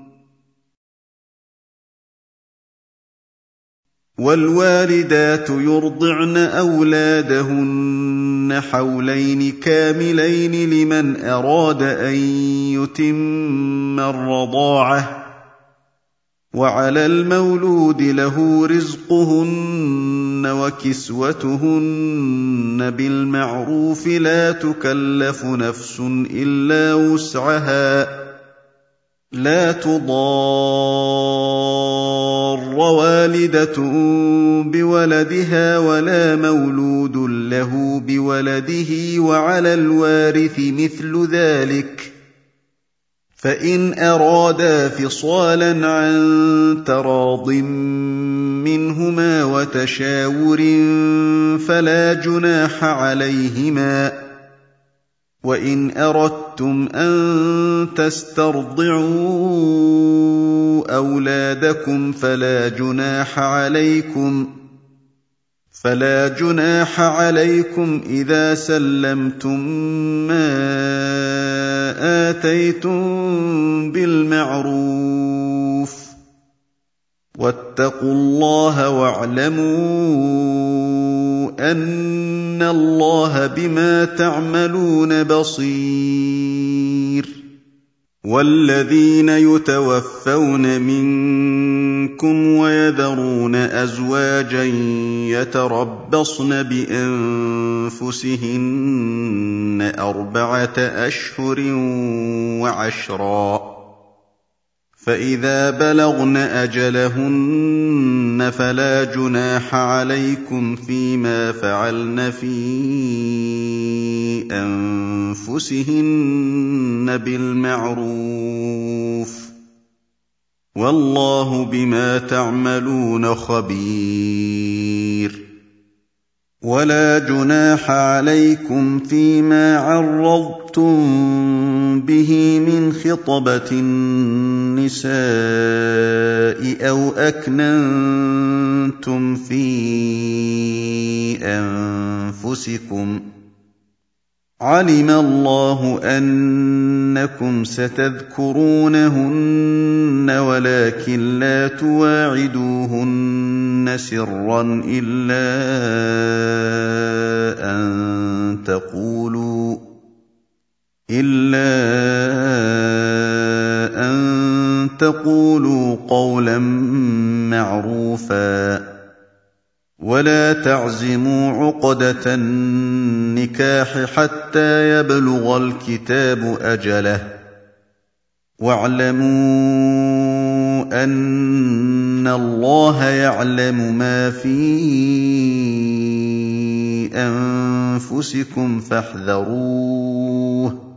والوالدات يرضعن أولادهن حولين كاملين لمن أراد أن يتم الرضاعة، وعلى المولود له رزقهن وكسوتهن بالمعروف، لا تكلف نفس إلا وسعها، لا تضار والدة بولدها ولا مولود له بولده، وعلى الوارث مثل ذلك، فإن أرادا فصالا عن تراض منهما وتشاور فلا جناح عليهما. وإن أردتم أن تسترضعوا أولادكم فلا جناح عليكم إذا سلمتم ما آتيتم بالمعروف، واتقوا الله واعلموا أن الله بما تعملون بصير. والذين يتوفون منكم ويذرون أزواجا يتربصن بأنفسهن 4 أشهر وعشرا، فإذا بلغن أجلهن فلا جناح عليكم فيما فعلن في أنفسهن بالمعروف، والله بما تعملون خبير. ولا جناح عليكم فيما عرضتم به من خطبة النساء أو أكننتم في أنفسكم، علم الله أنكم ستذكرونهن ولكن لا تواعدوهن سرا إلا أن تقولوا قولا معروفا، ولا تعزموا عقدة النكاح حتى يبلغ الكتاب أجله، واعلموا أن الله يعلم ما في أنفسكم فاحذروه،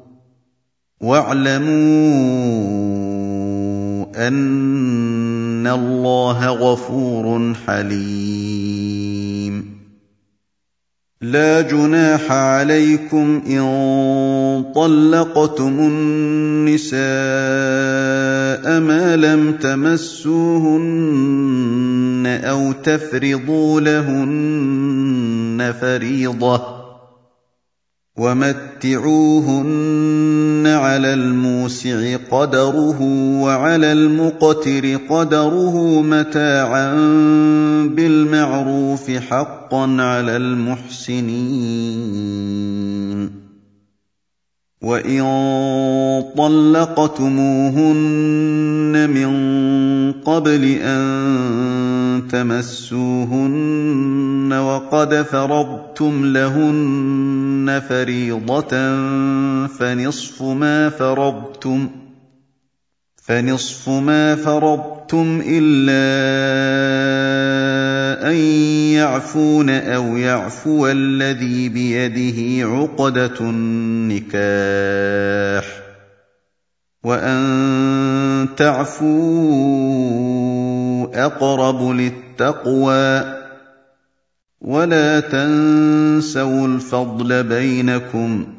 واعلموا أن الله غفور حليم. لا جناح عليكم إن طلقتم النساء ما لم تمسوهن أو تفرضوا لهن فريضة، ومتعوهن على الموسع قدره وعلى المقتر قدره متاعا بالمعروف حقا على المحسنين. وَإِن طَلَّقْتُمُوهُنَّ مِن قَبْلِ أَن تَمَسُّوهُنَّ وَقَدْ فَرَضْتُمْ لَهُنَّ فَرِيضَةً فَنِصْفُ مَا فَرَضْتُمْ إِلَّا أَن يَعْفُونَ أَوْ يَعْفُوَ الَّذِي بِيَدِهِ عُقْدَةُ النِّكَاحِ ۚ وَأَن تَعْفُوا أَقْرَبُ لِلتَّقْوَىٰ ۚ وَلَا تَنسَوُا الْفَضْلَ بَيْنَكُمْ ۚ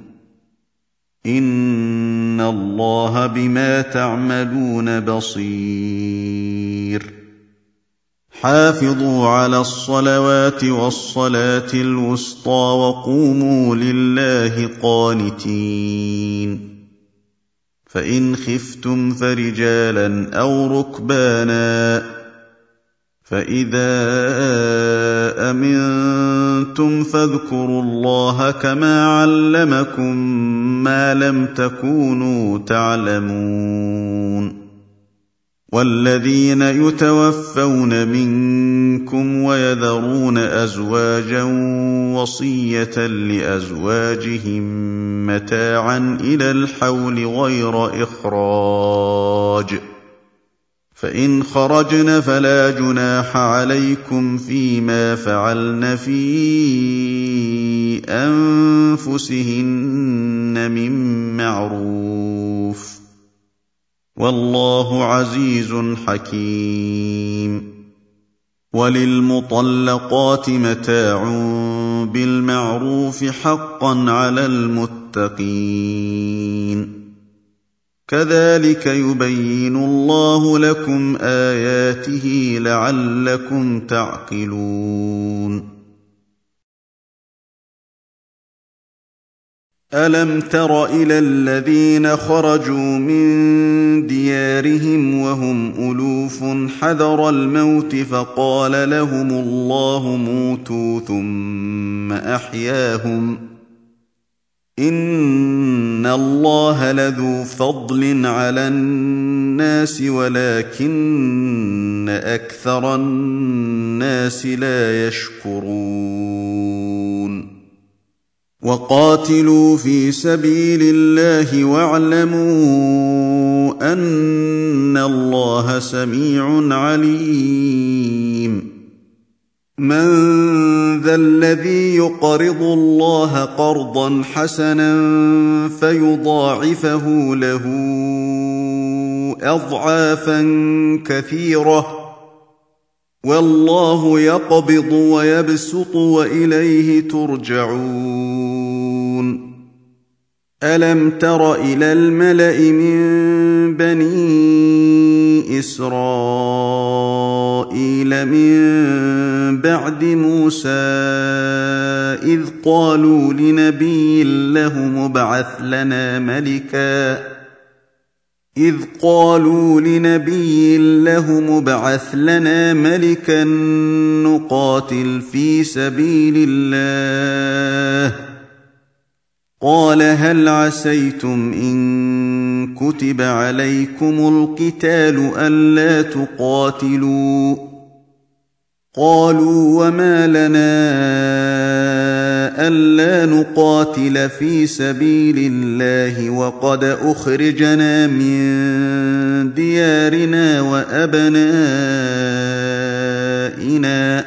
إِنَّ اللَّهَ بِمَا تَعْمَلُونَ بَصِيرٌ. حافظوا على الصلوات والصلاة الوسطى وقوموا لله قانتين. فإن خفتم فرجالا أو ركبانا، فإذا أمنتم فاذكروا الله كما علمكم ما لم تكونوا تعلمون. والذين يتوفون منكم ويذرون أزواجا وصية لأزواجهم متاعا إلى الحول غير إخراج، فإن خرجن فلا جناح عليكم فيما فعلن في أنفسهن من معروف، والله عزيز حكيم. وللمطلقات متاع بالمعروف حقا على المتقين. كذلك يبين الله لكم آياته لعلكم تعقلون. ألم تر إلى الذين خرجوا من ديارهم وهم ألوف حذر الموت فقال لهم الله موتوا ثم أحياهم، إن الله لذو فضل على الناس ولكن أكثر الناس لا يشكرون. وقاتلوا في سبيل الله واعلموا أن الله سميع عليم. من ذا الذي يقرض الله قرضا حسنا فيضاعفه له أضعافا كثيرة، والله يقبض ويبسط وإليه ترجعون. ألم تر إلى الملأ من بني إسرائيل من بعد موسى إذ قالوا لنبي له مبعث لنا ملكا نقاتل في سبيل الله، قال هل عسيتم إن كتب عليكم القتال ألا تقاتلوا؟ قالوا وما لنا ألا نقاتل في سبيل الله وقد أخرجنا من ديارنا وأبنائنا،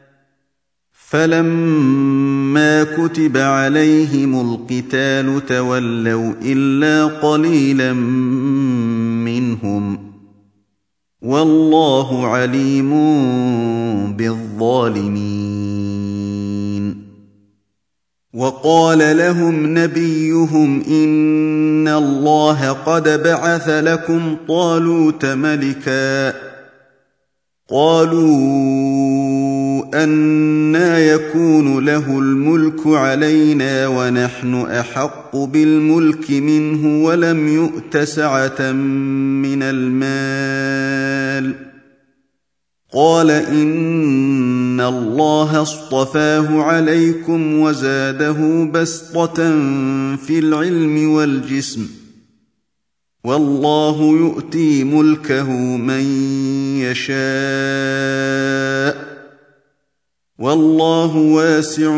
فلما كتب عليهم القتال تولوا إلا قليلا منهم، والله عليم بالظالمين. وقال لهم نبيهم إن الله قد بعث لكم طالوت ملكا، قالوا أنى يكون له الملك علينا ونحن أحق بالملك منه ولم يؤت سعة من المال، قال إن الله اصطفاه عليكم وزاده بسطة في العلم والجسم والله يؤتي ملكه من يشاء والله واسع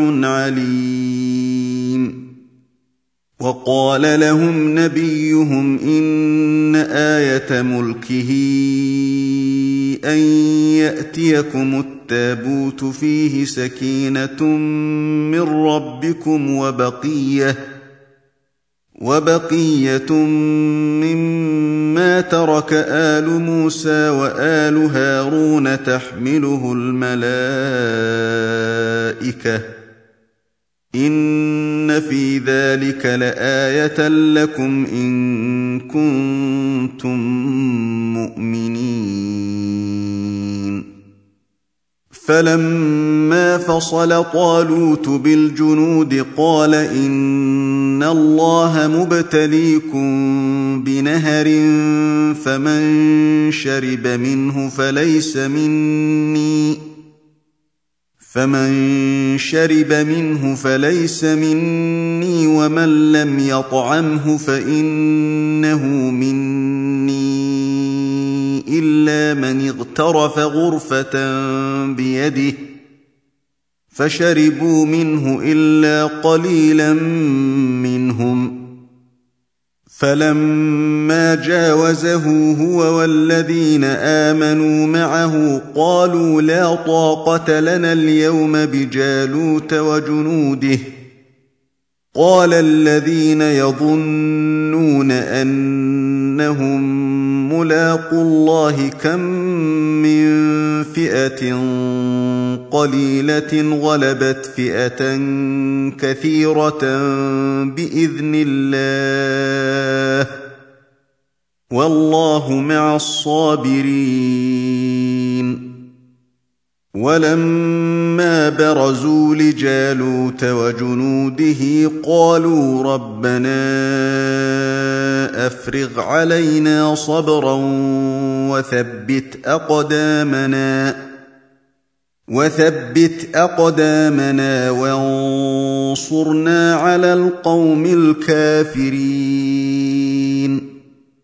عليم وقال لهم نبيهم إن آية ملكه أن يأتيكم التابوت فيه سكينة من ربكم وبقية مما ترك آل موسى وآل هارون تحمله الملائكة إن في ذلك لآية لكم إن كنتم مؤمنين فلما فصل طالوت بالجنود قال إن الله مبتليكم بنهر فمن شرب منه فليس مني ومن لم يطعمه فإنه مني إلا من اغترف غرفة بيده فشربوا منه إلا قليلا منهم فلما جاوزه هو والذين آمنوا معه قالوا لا طاقة لنا اليوم بجالوت وجنوده قال الذين يظنون أنهم ملاقو الله كم من فئة قليلة غلبت فئة كثيرة بإذن الله والله مع الصابرين ولما برزوا لجالوت وجنوده قالوا ربنا أفرغ علينا صبرا وثبت أقدامنا وانصرنا على القوم الكافرين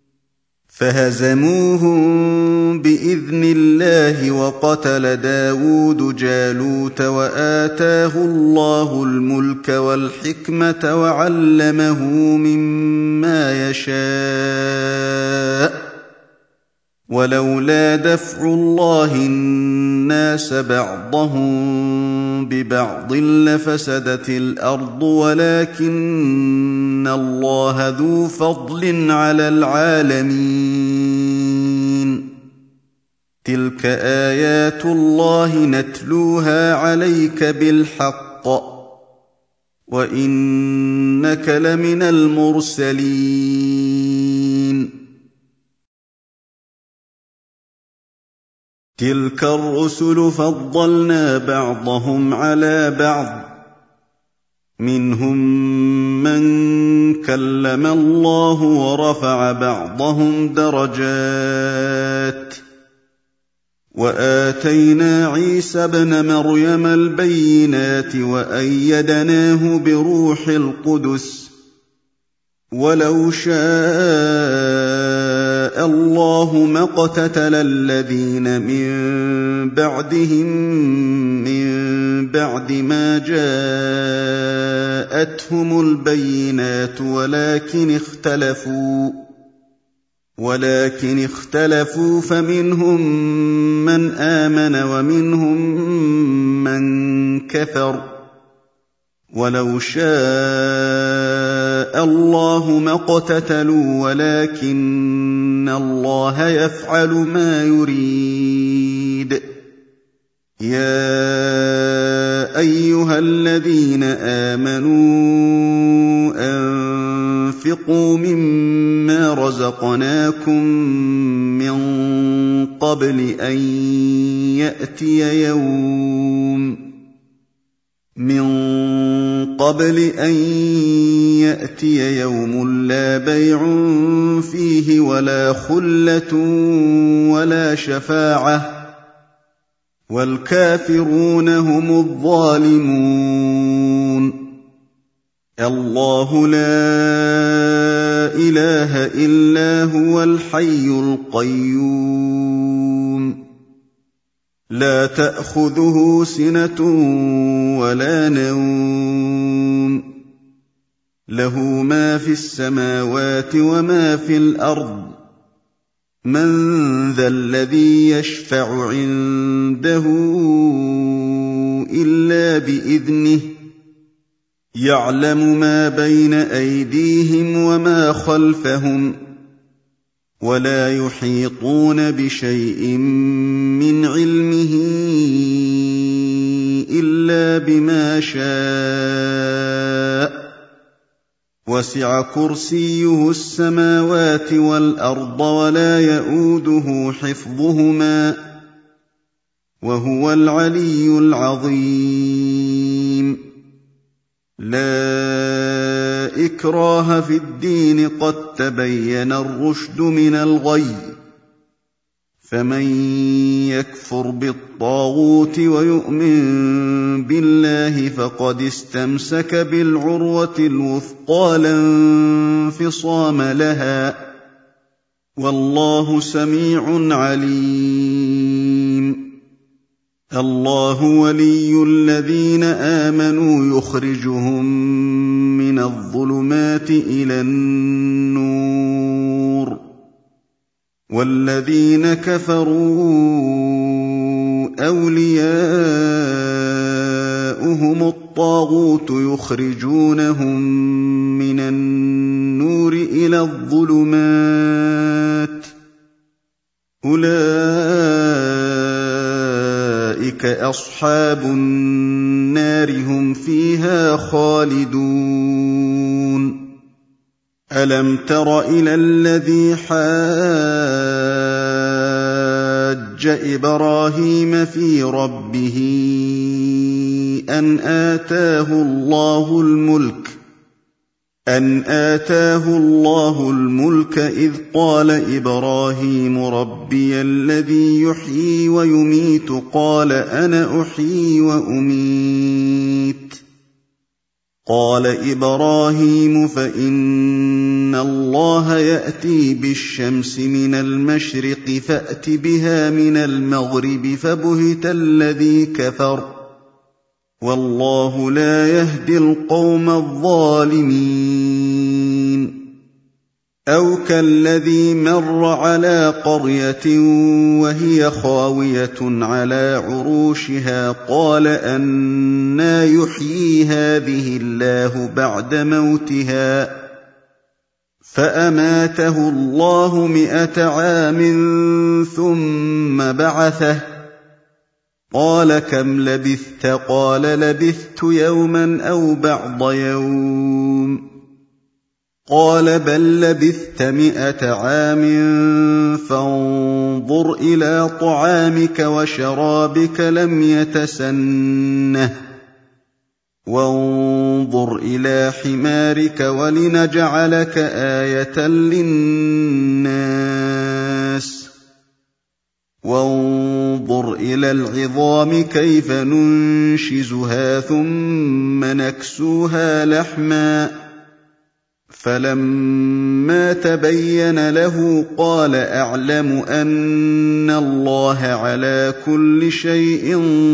فهزموهم بإذن الله وقتل داود جالوت وآتاه الله الملك والحكمة وعلمه مما يشاء ولولا دفع الله الناس بعضهم ببعض لفسدت الأرض ولكن الله ذو فضل على العالمين تلك آيات الله نتلوها عليك بالحق وإنك لمن المرسلين تلك الرسل فضلنا بعضهم على بعض منهم من كلم الله ورفع بعضهم درجات وآتينا عيسى ابن مريم البينات وأيدناه بروح القدس ولو شاء الله ما اقتتل الذين من بعدهم من بعد ما جاءتهم البينات ولكن اختلفوا فمنهم من آمن ومنهم من كفر ولو شاء الله ما اقتتلوا ولكن الله يفعل ما يريد يا أيها الذين آمنوا أنفقوا مما رزقناكم من قبل أن يأتي يوم لا بيع فيه ولا خلة ولا شفاعة والكافرون هم الظالمون. الله لا إله إلا هو الحي القيوم لا تأخذه سنة ولا نوم له ما في السماوات وما في الأرض من ذا الذي يشفع عنده إلا بإذنه يعلم ما بين أيديهم وما خلفهم ولا يحيطون بشيء من علمه إلا بما شاء وسع كرسيه السماوات والأرض ولا يئوده حفظهما وهو العلي العظيم. لا إكراه في الدين قد تبين الرشد من الغي فمن يكفر بالطاغوت ويؤمن بالله فقد استمسك بالعروة الوثقى لا انفصام لها والله سميع عليم. الله ولي الذين آمنوا يخرجهم من الظلمات إلى النور والذين كفروا أولياؤهم الطاغوت يخرجونهم من النور إلى الظلمات أولئك أصحاب النار هم فيها خالدون. ألم تر إلى الذي حاج إبراهيم في ربه أن آتاه الله الملك إذ قال إبراهيم ربي الذي يحيي ويميت قال أنا أحيي وأميت قال إبراهيم فإن الله يأتي بالشمس من المشرق فأت بها من المغرب فبهت الذي كفر والله لا يهدي القوم الظالمين. أو كالذي مر على قرية وهي خاوية على عروشها قال أنى يحيي هذه الله بعد موتها فأماته الله 100 عام ثم بعثه قال كم لبثت قال لبثت يوما أو بعض يوم قال بل لبثت 100 عام فانظر إلى طعامك وشرابك لم يتسنه وانظر إلى حمارك ولنجعلك آية للناس وانظر إلى العظام كيف ننشزها ثم نكسوها لحما فلما تبين له قال أعلم أن الله على كل شيء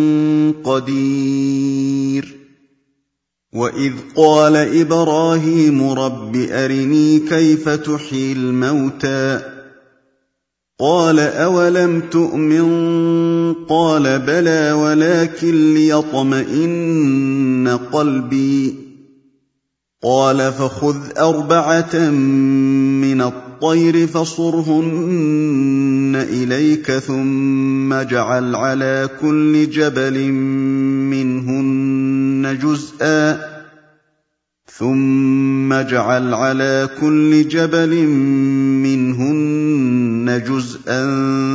قدير. وإذ قال إبراهيم رب أرني كيف تحيي الموتى قال أولم تؤمن قال بلى ولكن ليطمئن قلبي قال فخذ 4 من الطير فصرهن إليك ثم اجعل على كل جبل منهن جزءا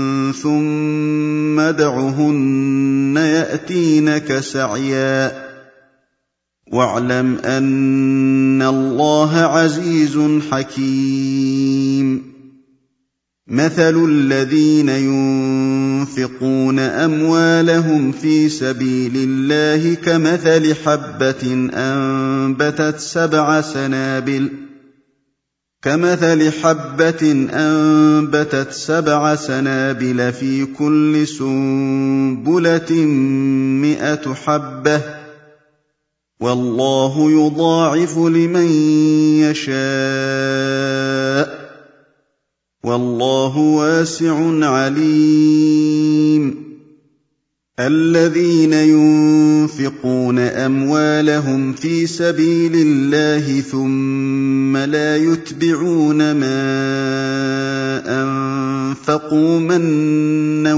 ثم ادعهن يأتينك سعيا واعلم أن الله عزيز حكيم. مثل الذين ينفقون أموالهم في سبيل الله كمثل حبة أنبتت 7 سنابل في كل سنبلة 100 حبة والله يضاعف لمن يشاء والله واسع عليم الذين ينفقون أموالهم في سبيل الله ثم لا يتبعون ما أنفقوا منا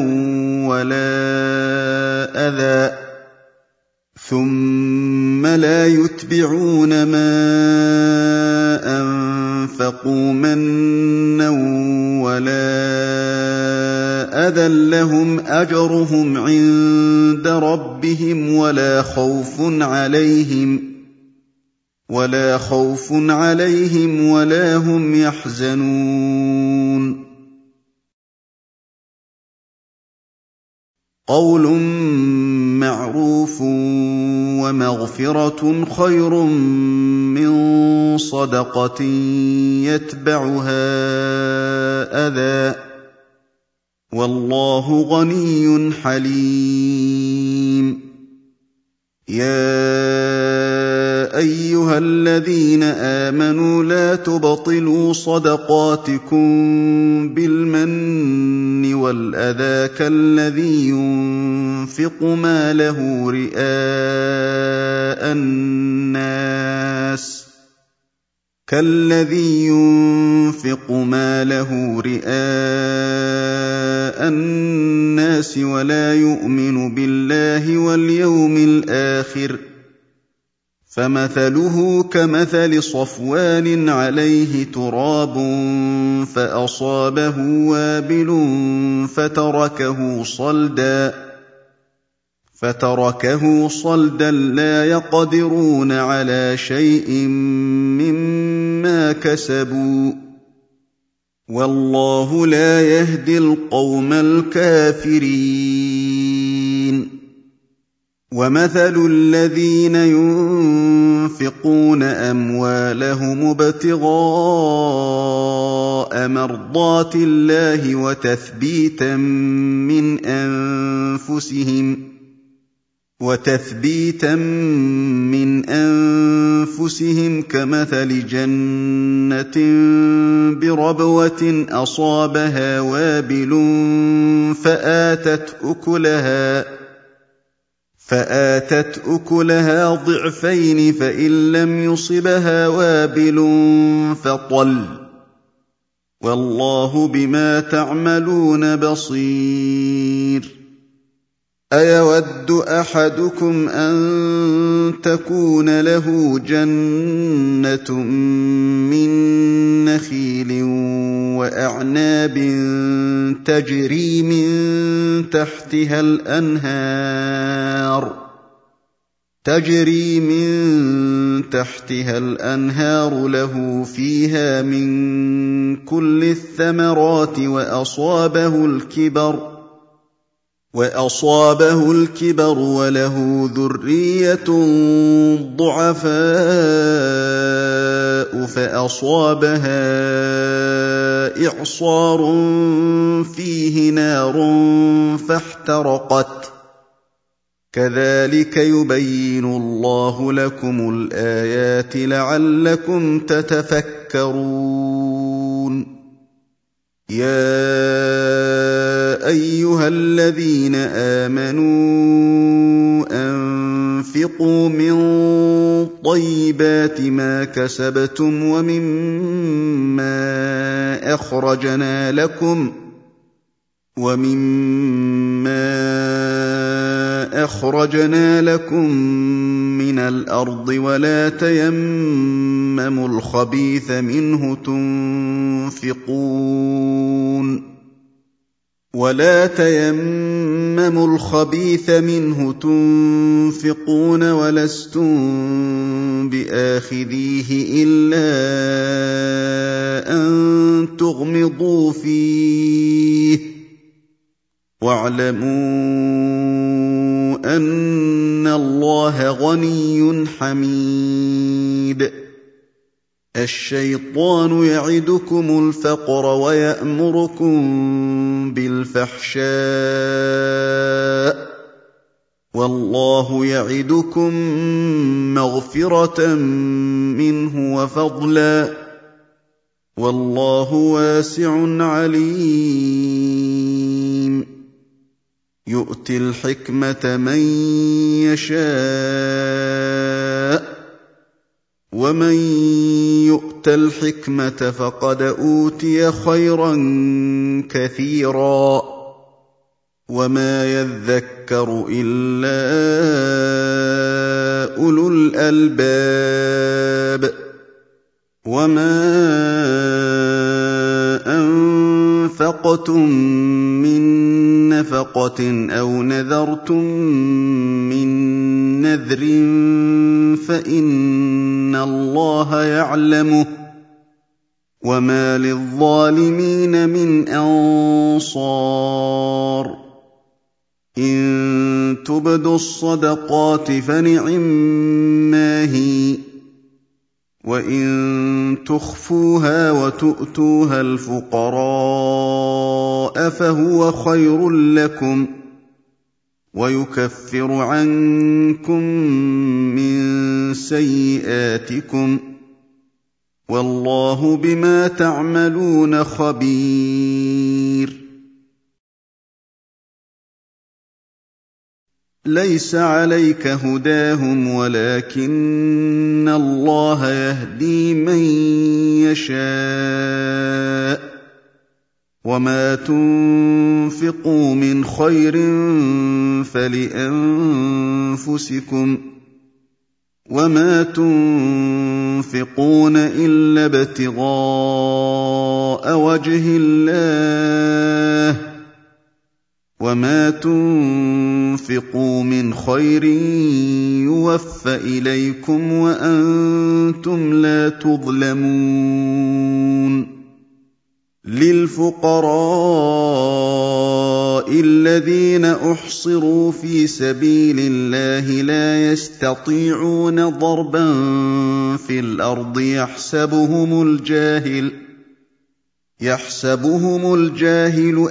ولا أذى لهم أجرهم عند ربهم ولا خوف عليهم ولا هم يحزنون قول معروف ومغفرة خير من صدقة يتبعها أذى والله غني حليم يا أيها الذين آمنوا لا تبطلوا صدقاتكم بالمن والأذى كالذي ينفق ماله رئاء الناس ولا يؤمن بالله واليوم الآخر فمثله كمثل صفوان عليه تراب فأصابه وابل فتركه صلدا لا يقدرون على شيء مما كسبوا والله لا يهدي القوم الكافرين ومثل الذين ينفقون أموالهم ابتغاء مرضات الله وتثبيتا من أنفسهم كمثل جنة بربوة أصابها وابل فآتت أكلها ضعفين فإن لم يصبها وابل فطل والله بما تعملون بصير أيود أحدكم أن تكون له جنة من نخيل وأعناب تجري من تحتها الأنهار له فيها من كل الثمرات وأصابه الكبر وله ذرية ضعفاء فأصابها إعصار فيه نار فاحترقت كذلك يبين الله لكم الآيات لعلكم تتفكرون يا أيها الذين آمنوا أنفقوا من طيبات ما كسبتم ومما أخرجنا لكم من الأرض ولا تيمموا الخبيث منه تنفقون ولا تيمموا الخبيث منه تنفقون ولستم بآخذيه إلا أن تغمضوا فيه واعلموا أن الله غني حميد الشيطان يعدكم الفقر ويأمركم بالفحشاء والله يعدكم مغفرة منه وفضلا والله واسع عليم يؤتي الحكمة من يشاء ومن يؤت الحكمة فقد أوتي خيرا كثيرا وما يذكر إلا أولو الألباب وما أنفقتم من نفقة أو نذرتم من نذر فإن الله يعلمه وما للظالمين من أنصار إن تبدوا الصدقات فنعما هي وإن تخفوها وتؤتوها الفقراء فهو خير لكم ويكفر عنكم من سيئاتكم والله بما تعملون خبير ليس عليك هداهم ولكن الله يهدي من يشاء وما تنفقوا من خير فلأنفسكم وما تنفقون إلا ابتغاء وجه الله وما تنفقوا من خير يوفى إليكم وأنتم لا تظلمون للفقراء الذين أحصروا في سبيل الله لا يستطيعون ضربا في الأرض يحسبهم الجاهل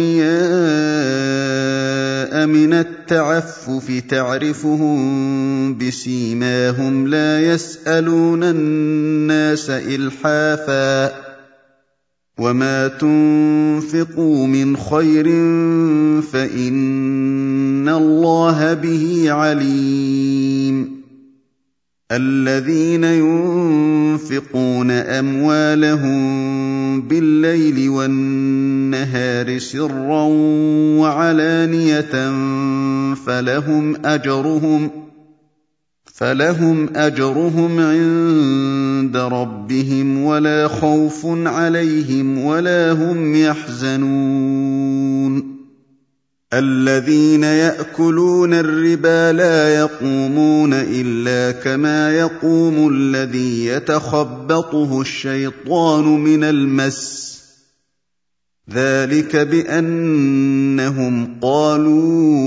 أغنياء من التعفف تعرفهم بسيماهم لا يسألون الناس إلحافا وما تنفقوا من خير فإن الله به عليم الذين ينفقون أموالهم بالليل والنهار سرا وعلانية فلهم أجرهم عند ربهم ولا خوف عليهم ولا هم يحزنون الذين يأكلون الربا لا يقومون إلا كما يقوم الذي يتخبطه الشيطان من المس ذلك بأنهم قالوا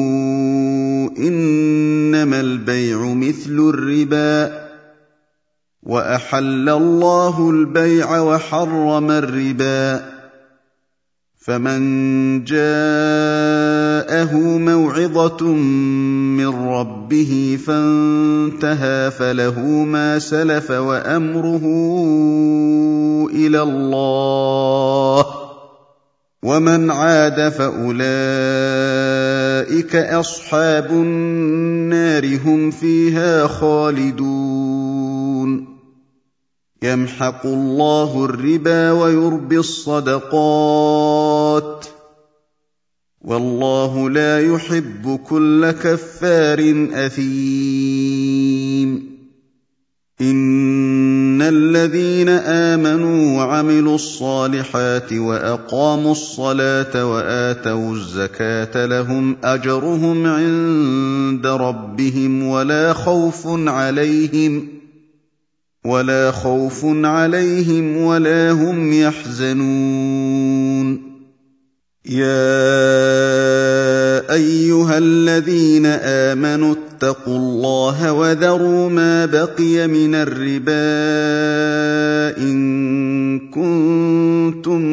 إنما البيع مثل الربا وأحل الله البيع وحرم الربا فمن جاءه موعظة من ربه فانتهى فله ما سلف وأمره إلى الله ومن عاد فأولئك أصحاب النار هم فيها خالدون يمحق الله الربا ويربي الصدقات والله لا يحب كل كفار أثيم إن الذين آمنوا وعملوا الصالحات وأقاموا الصلاة وآتوا الزكاة لهم أجرهم عند ربهم ولا خوف عليهم ولا هم يحزنون. يا أيها الذين آمنوا اتقوا الله وذروا ما بقي من الربا إن كنتم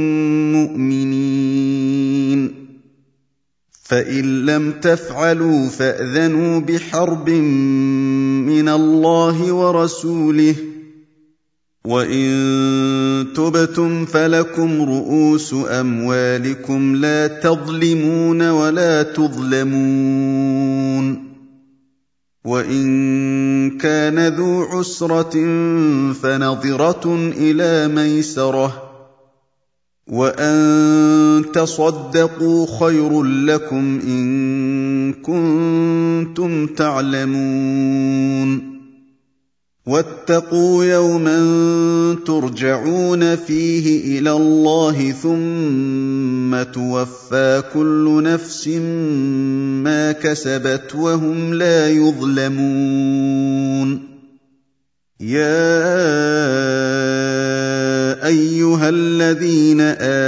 مؤمنين، فإن لم تفعلوا فأذنوا بحرب من الله ورسوله، وإن تبتم فلكم رؤوس أموالكم لا تظلمون ولا تظلمون. وإن كان ذو عسرة فنظرة إلى ميسرة، وأن تصدقوا خير لكم إن كنتم تعلمون. واتقوا يوما ترجعون فيه إلى الله ثم توفى كل نفس ما كسبت وهم لا يظلمون. يا أيها الذين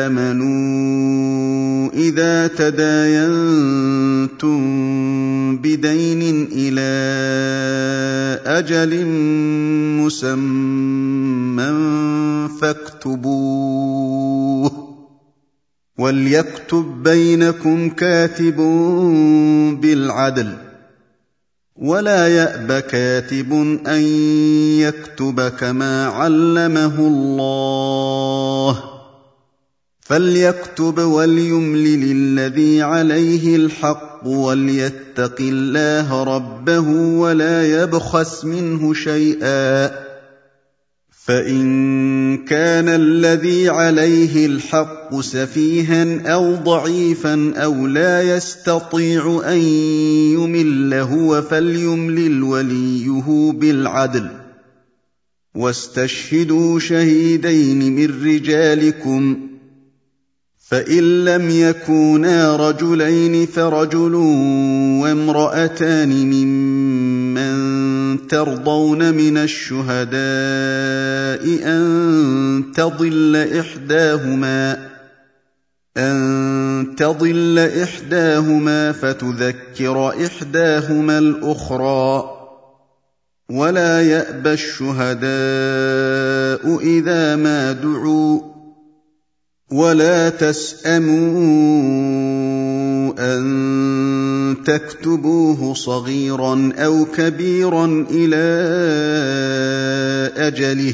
آمنوا إذا تداينتم بدين إلى أجل مسمى فاكتبوه، وليكتب بينكم كاتب بالعدل، ولا يأب كاتب أن يكتب كما علمه الله، فليكتب وليملل الذي عليه الحق وليتق الله ربه ولا يبخس منه شيئا، فإن كان الذي عليه الحق سفيها أو ضعيفا أو لا يستطيع أن يمل هو فليملل وليه بالعدل، واستشهدوا شهيدين من رجالكم، فإن لم يكونا رجلين فرجل وامرأتان ممن ترضون من الشهداء أن تضل إحداهما فتذكر إحداهما الأخرى، ولا يأبى الشهداء إذا ما دعوا، ولا تسأموا أن تكتبوه صغيرا أو كبيرا إلى أجله،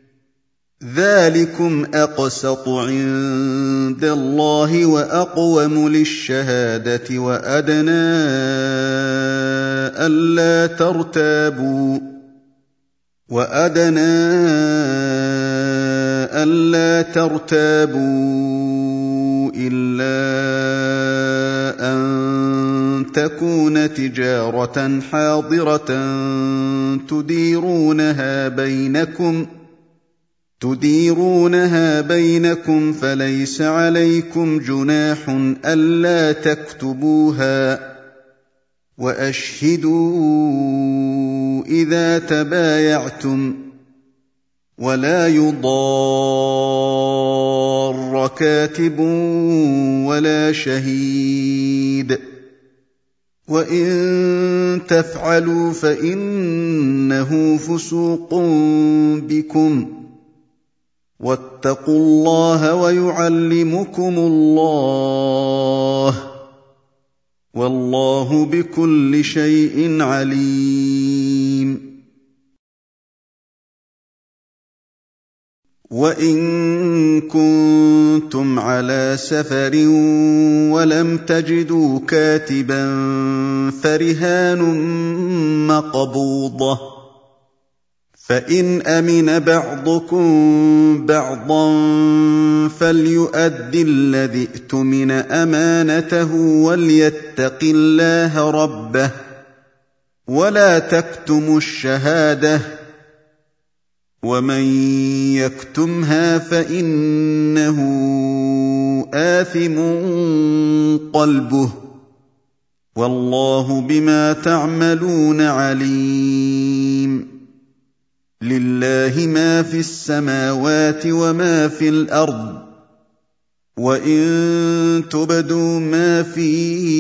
ذلكم أقسط عند الله وأقوم للشهادة وأدنى ألا ترتابوا إلا أن تكون تجارة حاضرة تديرونها بينكم فليس عليكم جناح ألا تكتبوها، وأشهدوا إذا تبايعتم، ولا يضار كاتب ولا شهيد، وإن تفعلوا فإنه فسوق بكم، واتقوا الله ويعلمكم الله، والله بكل شيء عليم. وإن كنتم على سفر ولم تجدوا كاتبا فرهان مقبوضة، فإن أمن بعضكم بعضا فليؤد الذي اؤتمن أمانته وليتق الله ربه، ولا تكتموا الشهادة ومن يكتمها فإنه آثم قلبه والله بما تعملون عليم لله ما في السماوات وما في الأرض وإن تبدوا ما في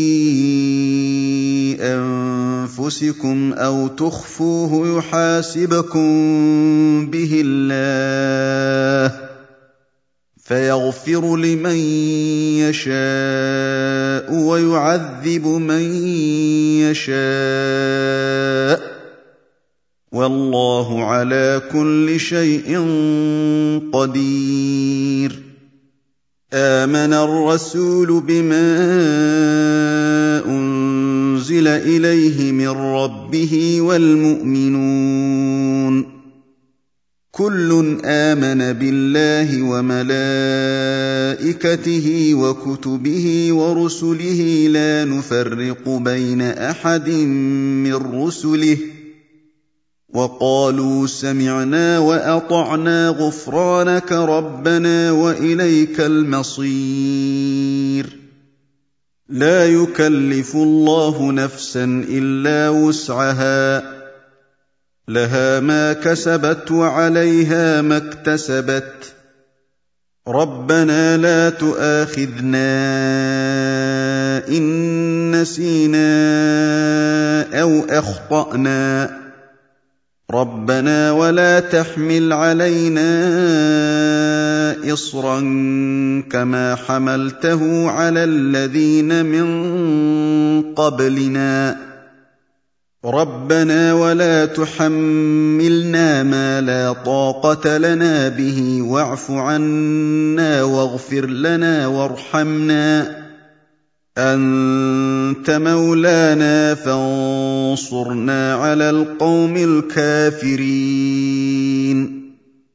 أنفسكم أو تخفوه يحاسبكم به الله فيغفر لمن يشاء ويعذب من يشاء والله على كل شيء قدير آمن الرسول بما أنزل إليه من ربه والمؤمنون كل آمن بالله وملائكته وكتبه ورسله لا نفرق بين أحد من رسله وقالوا سمعنا وأطعنا غفرانك ربنا وإليك المصير لا يكلف الله نفسا إلا وسعها لها ما كسبت وعليها ما اكتسبت ربنا لا تؤاخذنا إن نسينا أو أخطأنا ربنا ولا تحمل علينا إصرا كما حملته على الذين من قبلنا ربنا ولا تحملنا ما لا طاقة لنا به واعف عنا واغفر لنا وارحمنا أنت مولانا فانصرنا على القوم الكافرين